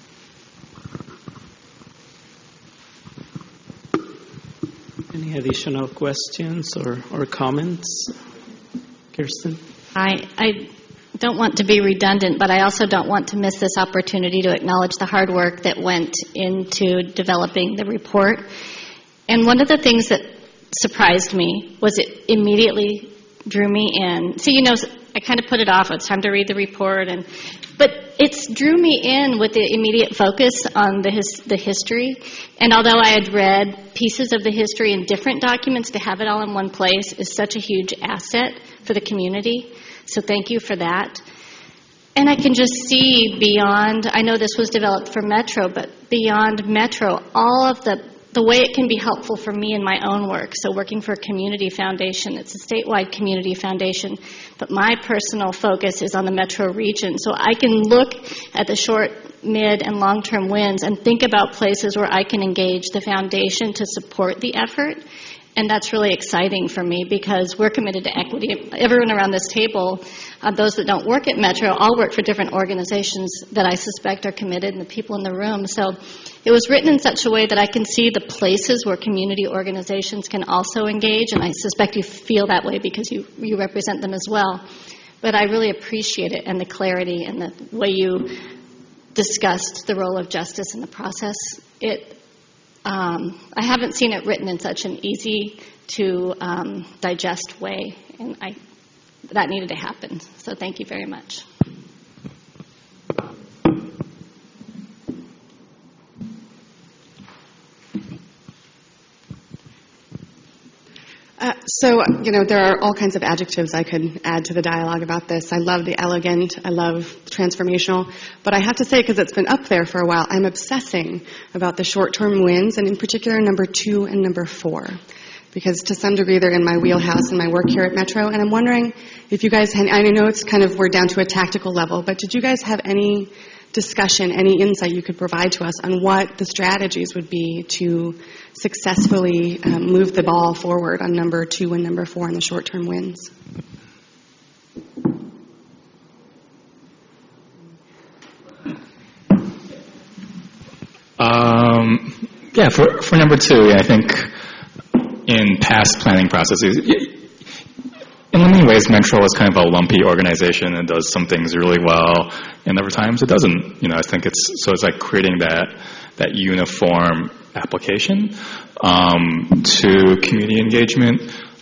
Any additional questions or comments? Kirsten? I don't want to be redundant, but I also don't want to miss this opportunity to acknowledge the hard work that went into developing the report. And one of the things that surprised me was it immediately drew me in. See, I kind of put it off. It's time to read the report, but it drew me in with the immediate focus on the history. And although I had read pieces of the history in different documents, to have it all in one place is such a huge asset for the community. So thank you for that. And I can just see beyond, I know this was developed for Metro, but beyond Metro, all of the way it can be helpful for me in my own work. So working for a community foundation, it's a statewide community foundation, but my personal focus is on the Metro region. So I can look at the short, mid, and long-term wins and think about places where I can engage the foundation to support the effort. And that's really exciting for me because we're committed to equity. Everyone around this table, those that don't work at Metro, all work for different organizations that I suspect are committed, and the people in the room. So it was written in such a way that I can see the places where community organizations can also engage, and I suspect you feel that way because you represent them as well. But I really appreciate it and the clarity and the way you discussed the role of justice in the process. I haven't seen it written in such an easy to digest way, and that needed to happen. So thank you very much. There are all kinds of adjectives I could add to the dialogue about this. I love the elegant, I love transformational, but I have to say, because it's been up there for a while, I'm obsessing about the short-term wins, and in particular number 2 and number 4, because to some degree they're in my wheelhouse in my work here at Metro, and I'm wondering if you guys, I know it's we're down to a tactical level, but did you guys have any discussion, any insight you could provide to us on what the strategies would be to successfully move the ball forward on number 2 and number 4 in the short-term wins? For number 2, I think in past planning processes, in many ways, Metro is kind of a lumpy organization and does some things really well, and other times it doesn't. I think it's like creating that uniform application to community engagement.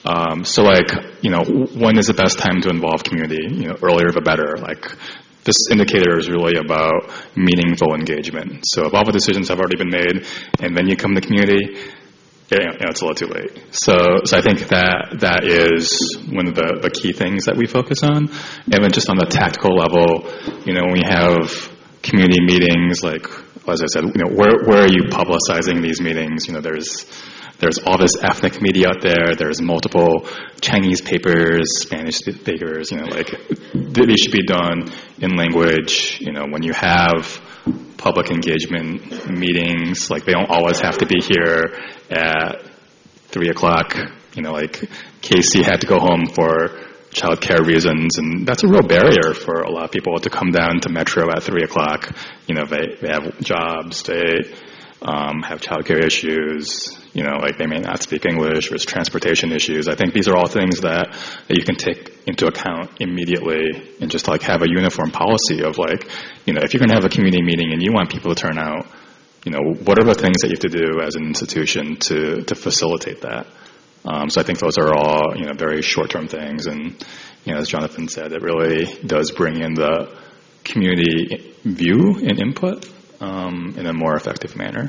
When is the best time to involve community? Earlier the better. This indicator is really about meaningful engagement. So if all the decisions have already been made, and then you come to community, it's a little too late. So I think that is one of the key things that we focus on. And then just on the tactical level, when we have community meetings, like, as I said, where are you publicizing these meetings? There's all this ethnic media out there. There's multiple Chinese papers, Spanish papers, they should be done in language. When you have public engagement meetings, like, they don't always have to be here at 3 o'clock. Like, Casey had to go home for child care reasons, and that's a real barrier for a lot of people to come down to Metro at 3 o'clock. They have jobs, they have child care issues, like, they may not speak English, or it's transportation issues. I think these are all things that you can take into account immediately, and just, like, have a uniform policy of, like, if you're going to have a community meeting and you want people to turn out, what are the things that you have to do as an institution to facilitate that? So I think those are all, very short-term things. And, as Jonathan said, it really does bring in the community view and input in a more effective manner.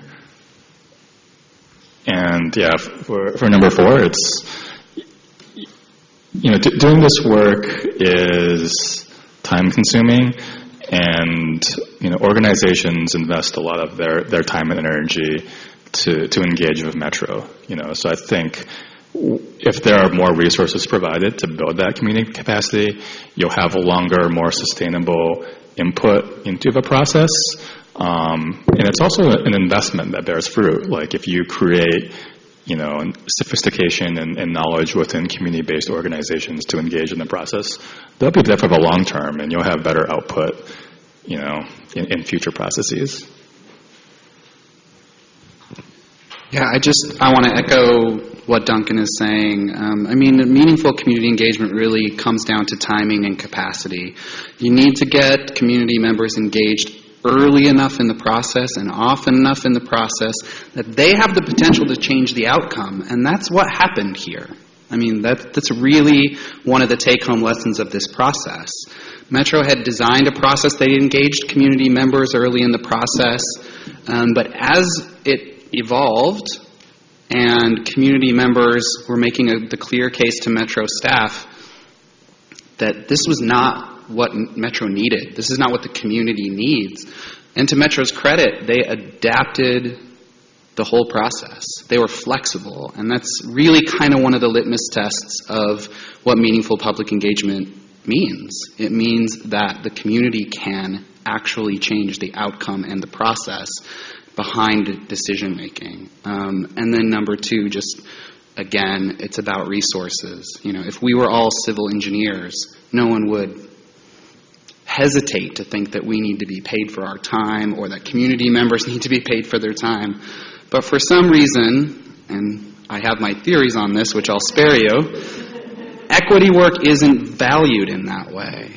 And, yeah, for number 4, it's, doing this work is time-consuming, and, organizations invest a lot of their time and energy to engage with Metro. So I think if there are more resources provided to build that community capacity, you'll have a longer, more sustainable input into the process. And it's also an investment that bears fruit. Like, if you create, sophistication and knowledge within community-based organizations to engage in the process, they'll be there for the long term, and you'll have better output, in future processes. Yeah, I want to echo what Duncan is saying. Meaningful community engagement really comes down to timing and capacity. You need to get community members engaged early enough in the process and often enough in the process that they have the potential to change the outcome. And that's what happened here. That's really one of the take-home lessons of this process. Metro had designed a process that engaged community members early in the process, but as it evolved and community members were making the clear case to Metro staff that this was not what Metro needed. This is not what the community needs. And to Metro's credit, they adapted the whole process. They were flexible. And that's really kind of one of the litmus tests of what meaningful public engagement means. It means that the community can actually change the outcome and the process behind decision making. And then number 2, just again, it's about resources. If we were all civil engineers, no one would hesitate to think that we need to be paid for our time or that community members need to be paid for their time. But for some reason, and I have my theories on this, which I'll spare you, equity work isn't valued in that way.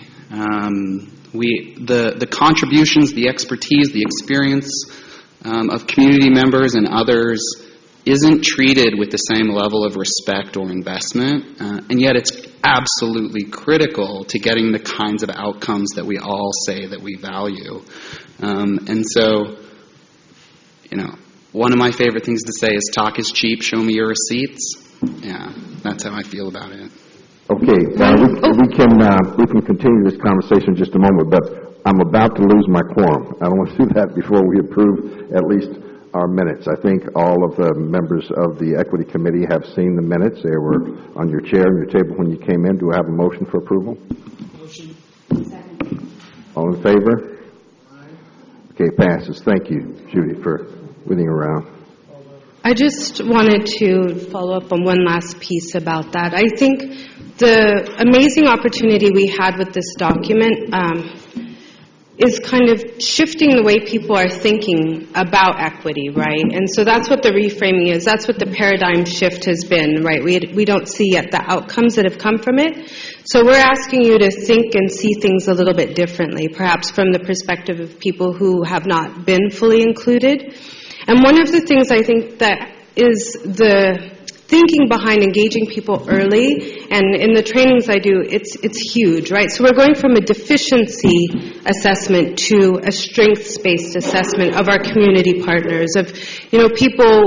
The contributions, the expertise, the experience of community members and others isn't treated with the same level of respect or investment, and yet it's absolutely critical to getting the kinds of outcomes that we all say that we value. And so, one of my favorite things to say is talk is cheap, show me your receipts. Yeah, that's how I feel about it. Okay, we can continue this conversation in just a moment, but I'm about to lose my quorum. I don't want to do that before we approve at least our minutes. I think all of the members of the Equity Committee have seen the minutes. They were on your chair and your table when you came in. Do I have a motion for approval? Motion. Second. All in favor? Aye. Okay, passes. Thank you, Judy, for waiting around. I just wanted to follow up on one last piece about that. I think the amazing opportunity we had with this document is kind of shifting the way people are thinking about equity, right? And so that's what the reframing is. That's what the paradigm shift has been, right? We don't see yet the outcomes that have come from it. So we're asking you to think and see things a little bit differently, perhaps from the perspective of people who have not been fully included. And one of the things I think that is the thinking behind engaging people early, and in the trainings I do, it's huge, right? So we're going from a deficiency assessment to a strengths-based assessment of our community partners, of, people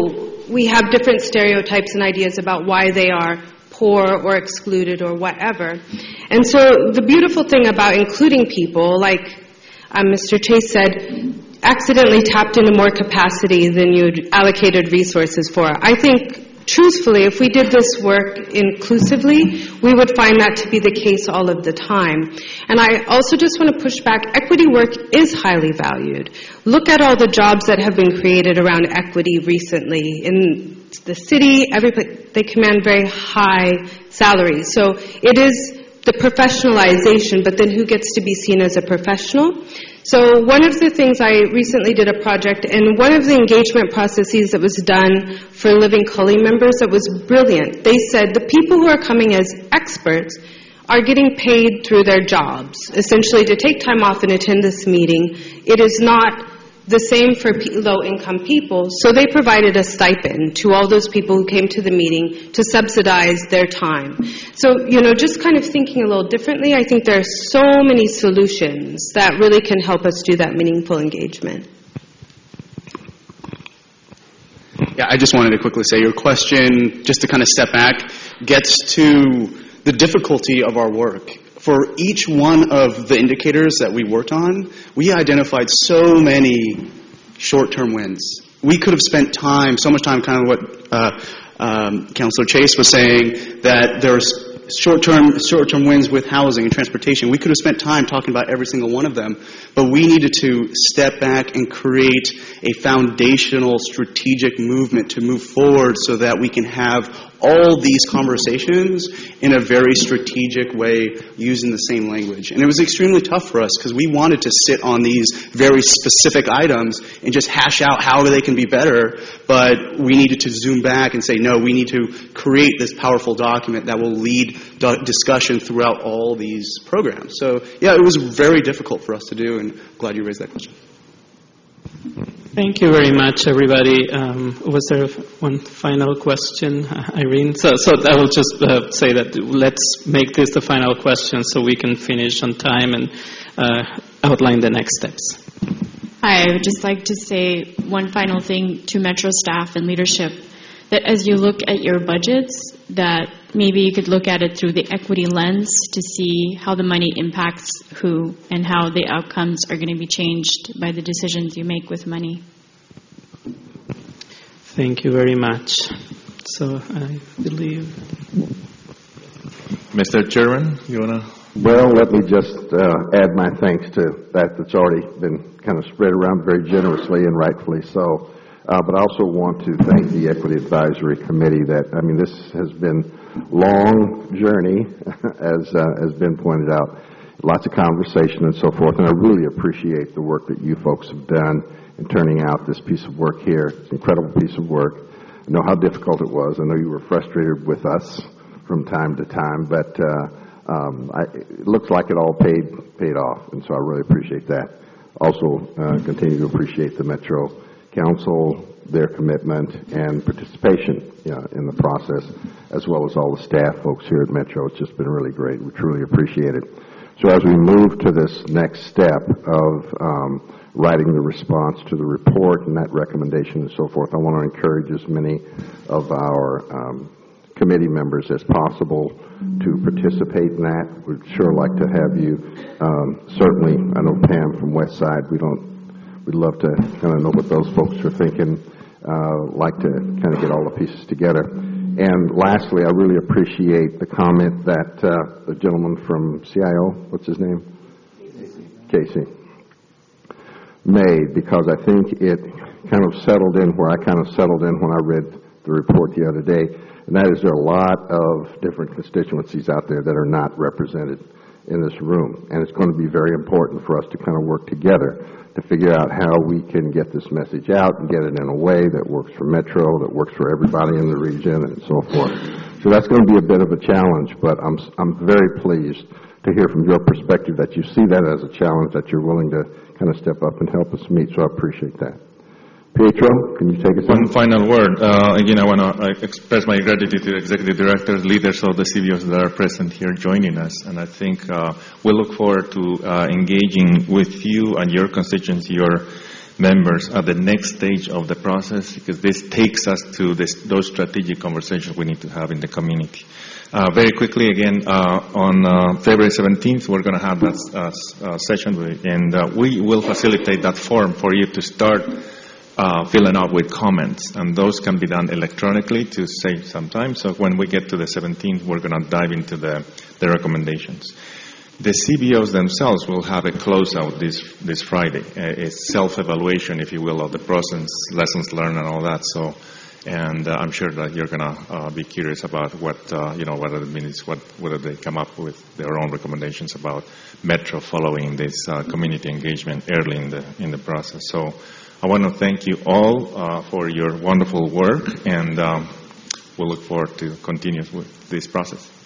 we have different stereotypes and ideas about why they are poor or excluded or whatever. And so the beautiful thing about including people, like Mr. Chase said, accidentally tapped into more capacity than you'd allocated resources for. I think, truthfully, if we did this work inclusively, we would find that to be the case all of the time. And I also just want to push back. Equity work is highly valued. Look at all the jobs that have been created around equity recently. In the city, they command very high salaries. So it is the professionalization, but then who gets to be seen as a professional? So one of the things, I recently did a project, and one of the engagement processes that was done for Living Cully members that was brilliant. They said the people who are coming as experts are getting paid through their jobs, essentially to take time off and attend this meeting. It is not the same for low-income people, so they provided a stipend to all those people who came to the meeting to subsidize their time. So, just kind of thinking a little differently, I think there are so many solutions that really can help us do that meaningful engagement. Yeah, I just wanted to quickly say your question, just to kind of step back, gets to the difficulty of our work. For each one of the indicators that we worked on, we identified so many short-term wins. We could have spent time, so much time, kind of what Councilor Chase was saying, that there's short-term wins with housing and transportation. We could have spent time talking about every single one of them, but we needed to step back and create a foundational strategic movement to move forward so that we can have all these conversations in a very strategic way using the same language. And it was extremely tough for us because we wanted to sit on these very specific items and just hash out how they can be better, but we needed to zoom back and say, no, we need to create this powerful document that will lead discussion throughout all these programs. So, yeah, it was very difficult for us to do, and glad you raised that question. Thank you very much, everybody. Was there one final question, Irene? So I will just say that let's make this the final question so we can finish on time and outline the next steps. Hi, I would just like to say one final thing to Metro staff and leadership, that as you look at your budgets, that maybe you could look at it through the equity lens to see how the money impacts who and how the outcomes are going to be changed by the decisions you make with money. Thank you very much. So I believe... Mr. Chairman, you want to... Well, let me just add my thanks to that that's already been kind of spread around very generously and rightfully so. But I also want to thank the Equity Advisory Committee. This has been a long journey, as has been pointed out, lots of conversation and so forth, and I really appreciate the work that you folks have done in turning out this piece of work here. It's an incredible piece of work. I know how difficult it was. I know you were frustrated with us from time to time, but it looks like it all paid off, and so I really appreciate that. Also, continue to appreciate the Metro Council, their commitment and participation in the process, as well as all the staff folks here at Metro. It's just been really great. We truly appreciate it. So as we move to this next step of writing the response to the report and that recommendation and so forth, I want to encourage as many of our committee members as possible to participate in that. We'd sure like to have you. Certainly, I know Pam from West Side, we'd love to kind of know what those folks are thinking, like to kind of get all the pieces together. And lastly, I really appreciate the comment that the gentleman from CIO, what's his name? Casey. Made, because I think it kind of settled in where I kind of settled in when I read the report the other day, and that is there are a lot of different constituencies out there that are not represented in this room, and it's going to be very important for us to kind of work together to figure out how we can get this message out and get it in a way that works for Metro, that works for everybody in the region, and so forth. So that's going to be a bit of a challenge, but I'm very pleased to hear from your perspective that you see that as a challenge, that you're willing to kind of step up and help us meet, so I appreciate that. Pietro, can you take us on? One final word. Again, I want to express my gratitude to the executive directors, leaders of the CBOs that are present here joining us. And I think we look forward to engaging with you and your constituency, your members at the next stage of the process, because this takes us to those strategic conversations we need to have in the community. Very quickly, again, on February 17th, we're going to have that session, and we will facilitate that form for you to start filling out with comments, and those can be done electronically to save some time. So when we get to the 17th, we're going to dive into the recommendations. The CBOs themselves will have a closeout this Friday, a self-evaluation, if you will, of the process, lessons learned, and all that. So, and I'm sure that you're going to be curious about what whether it means whether they come up with their own recommendations about Metro following this community engagement early in the process. So, I want to thank you all for your wonderful work, and we'll look forward to continue with this process.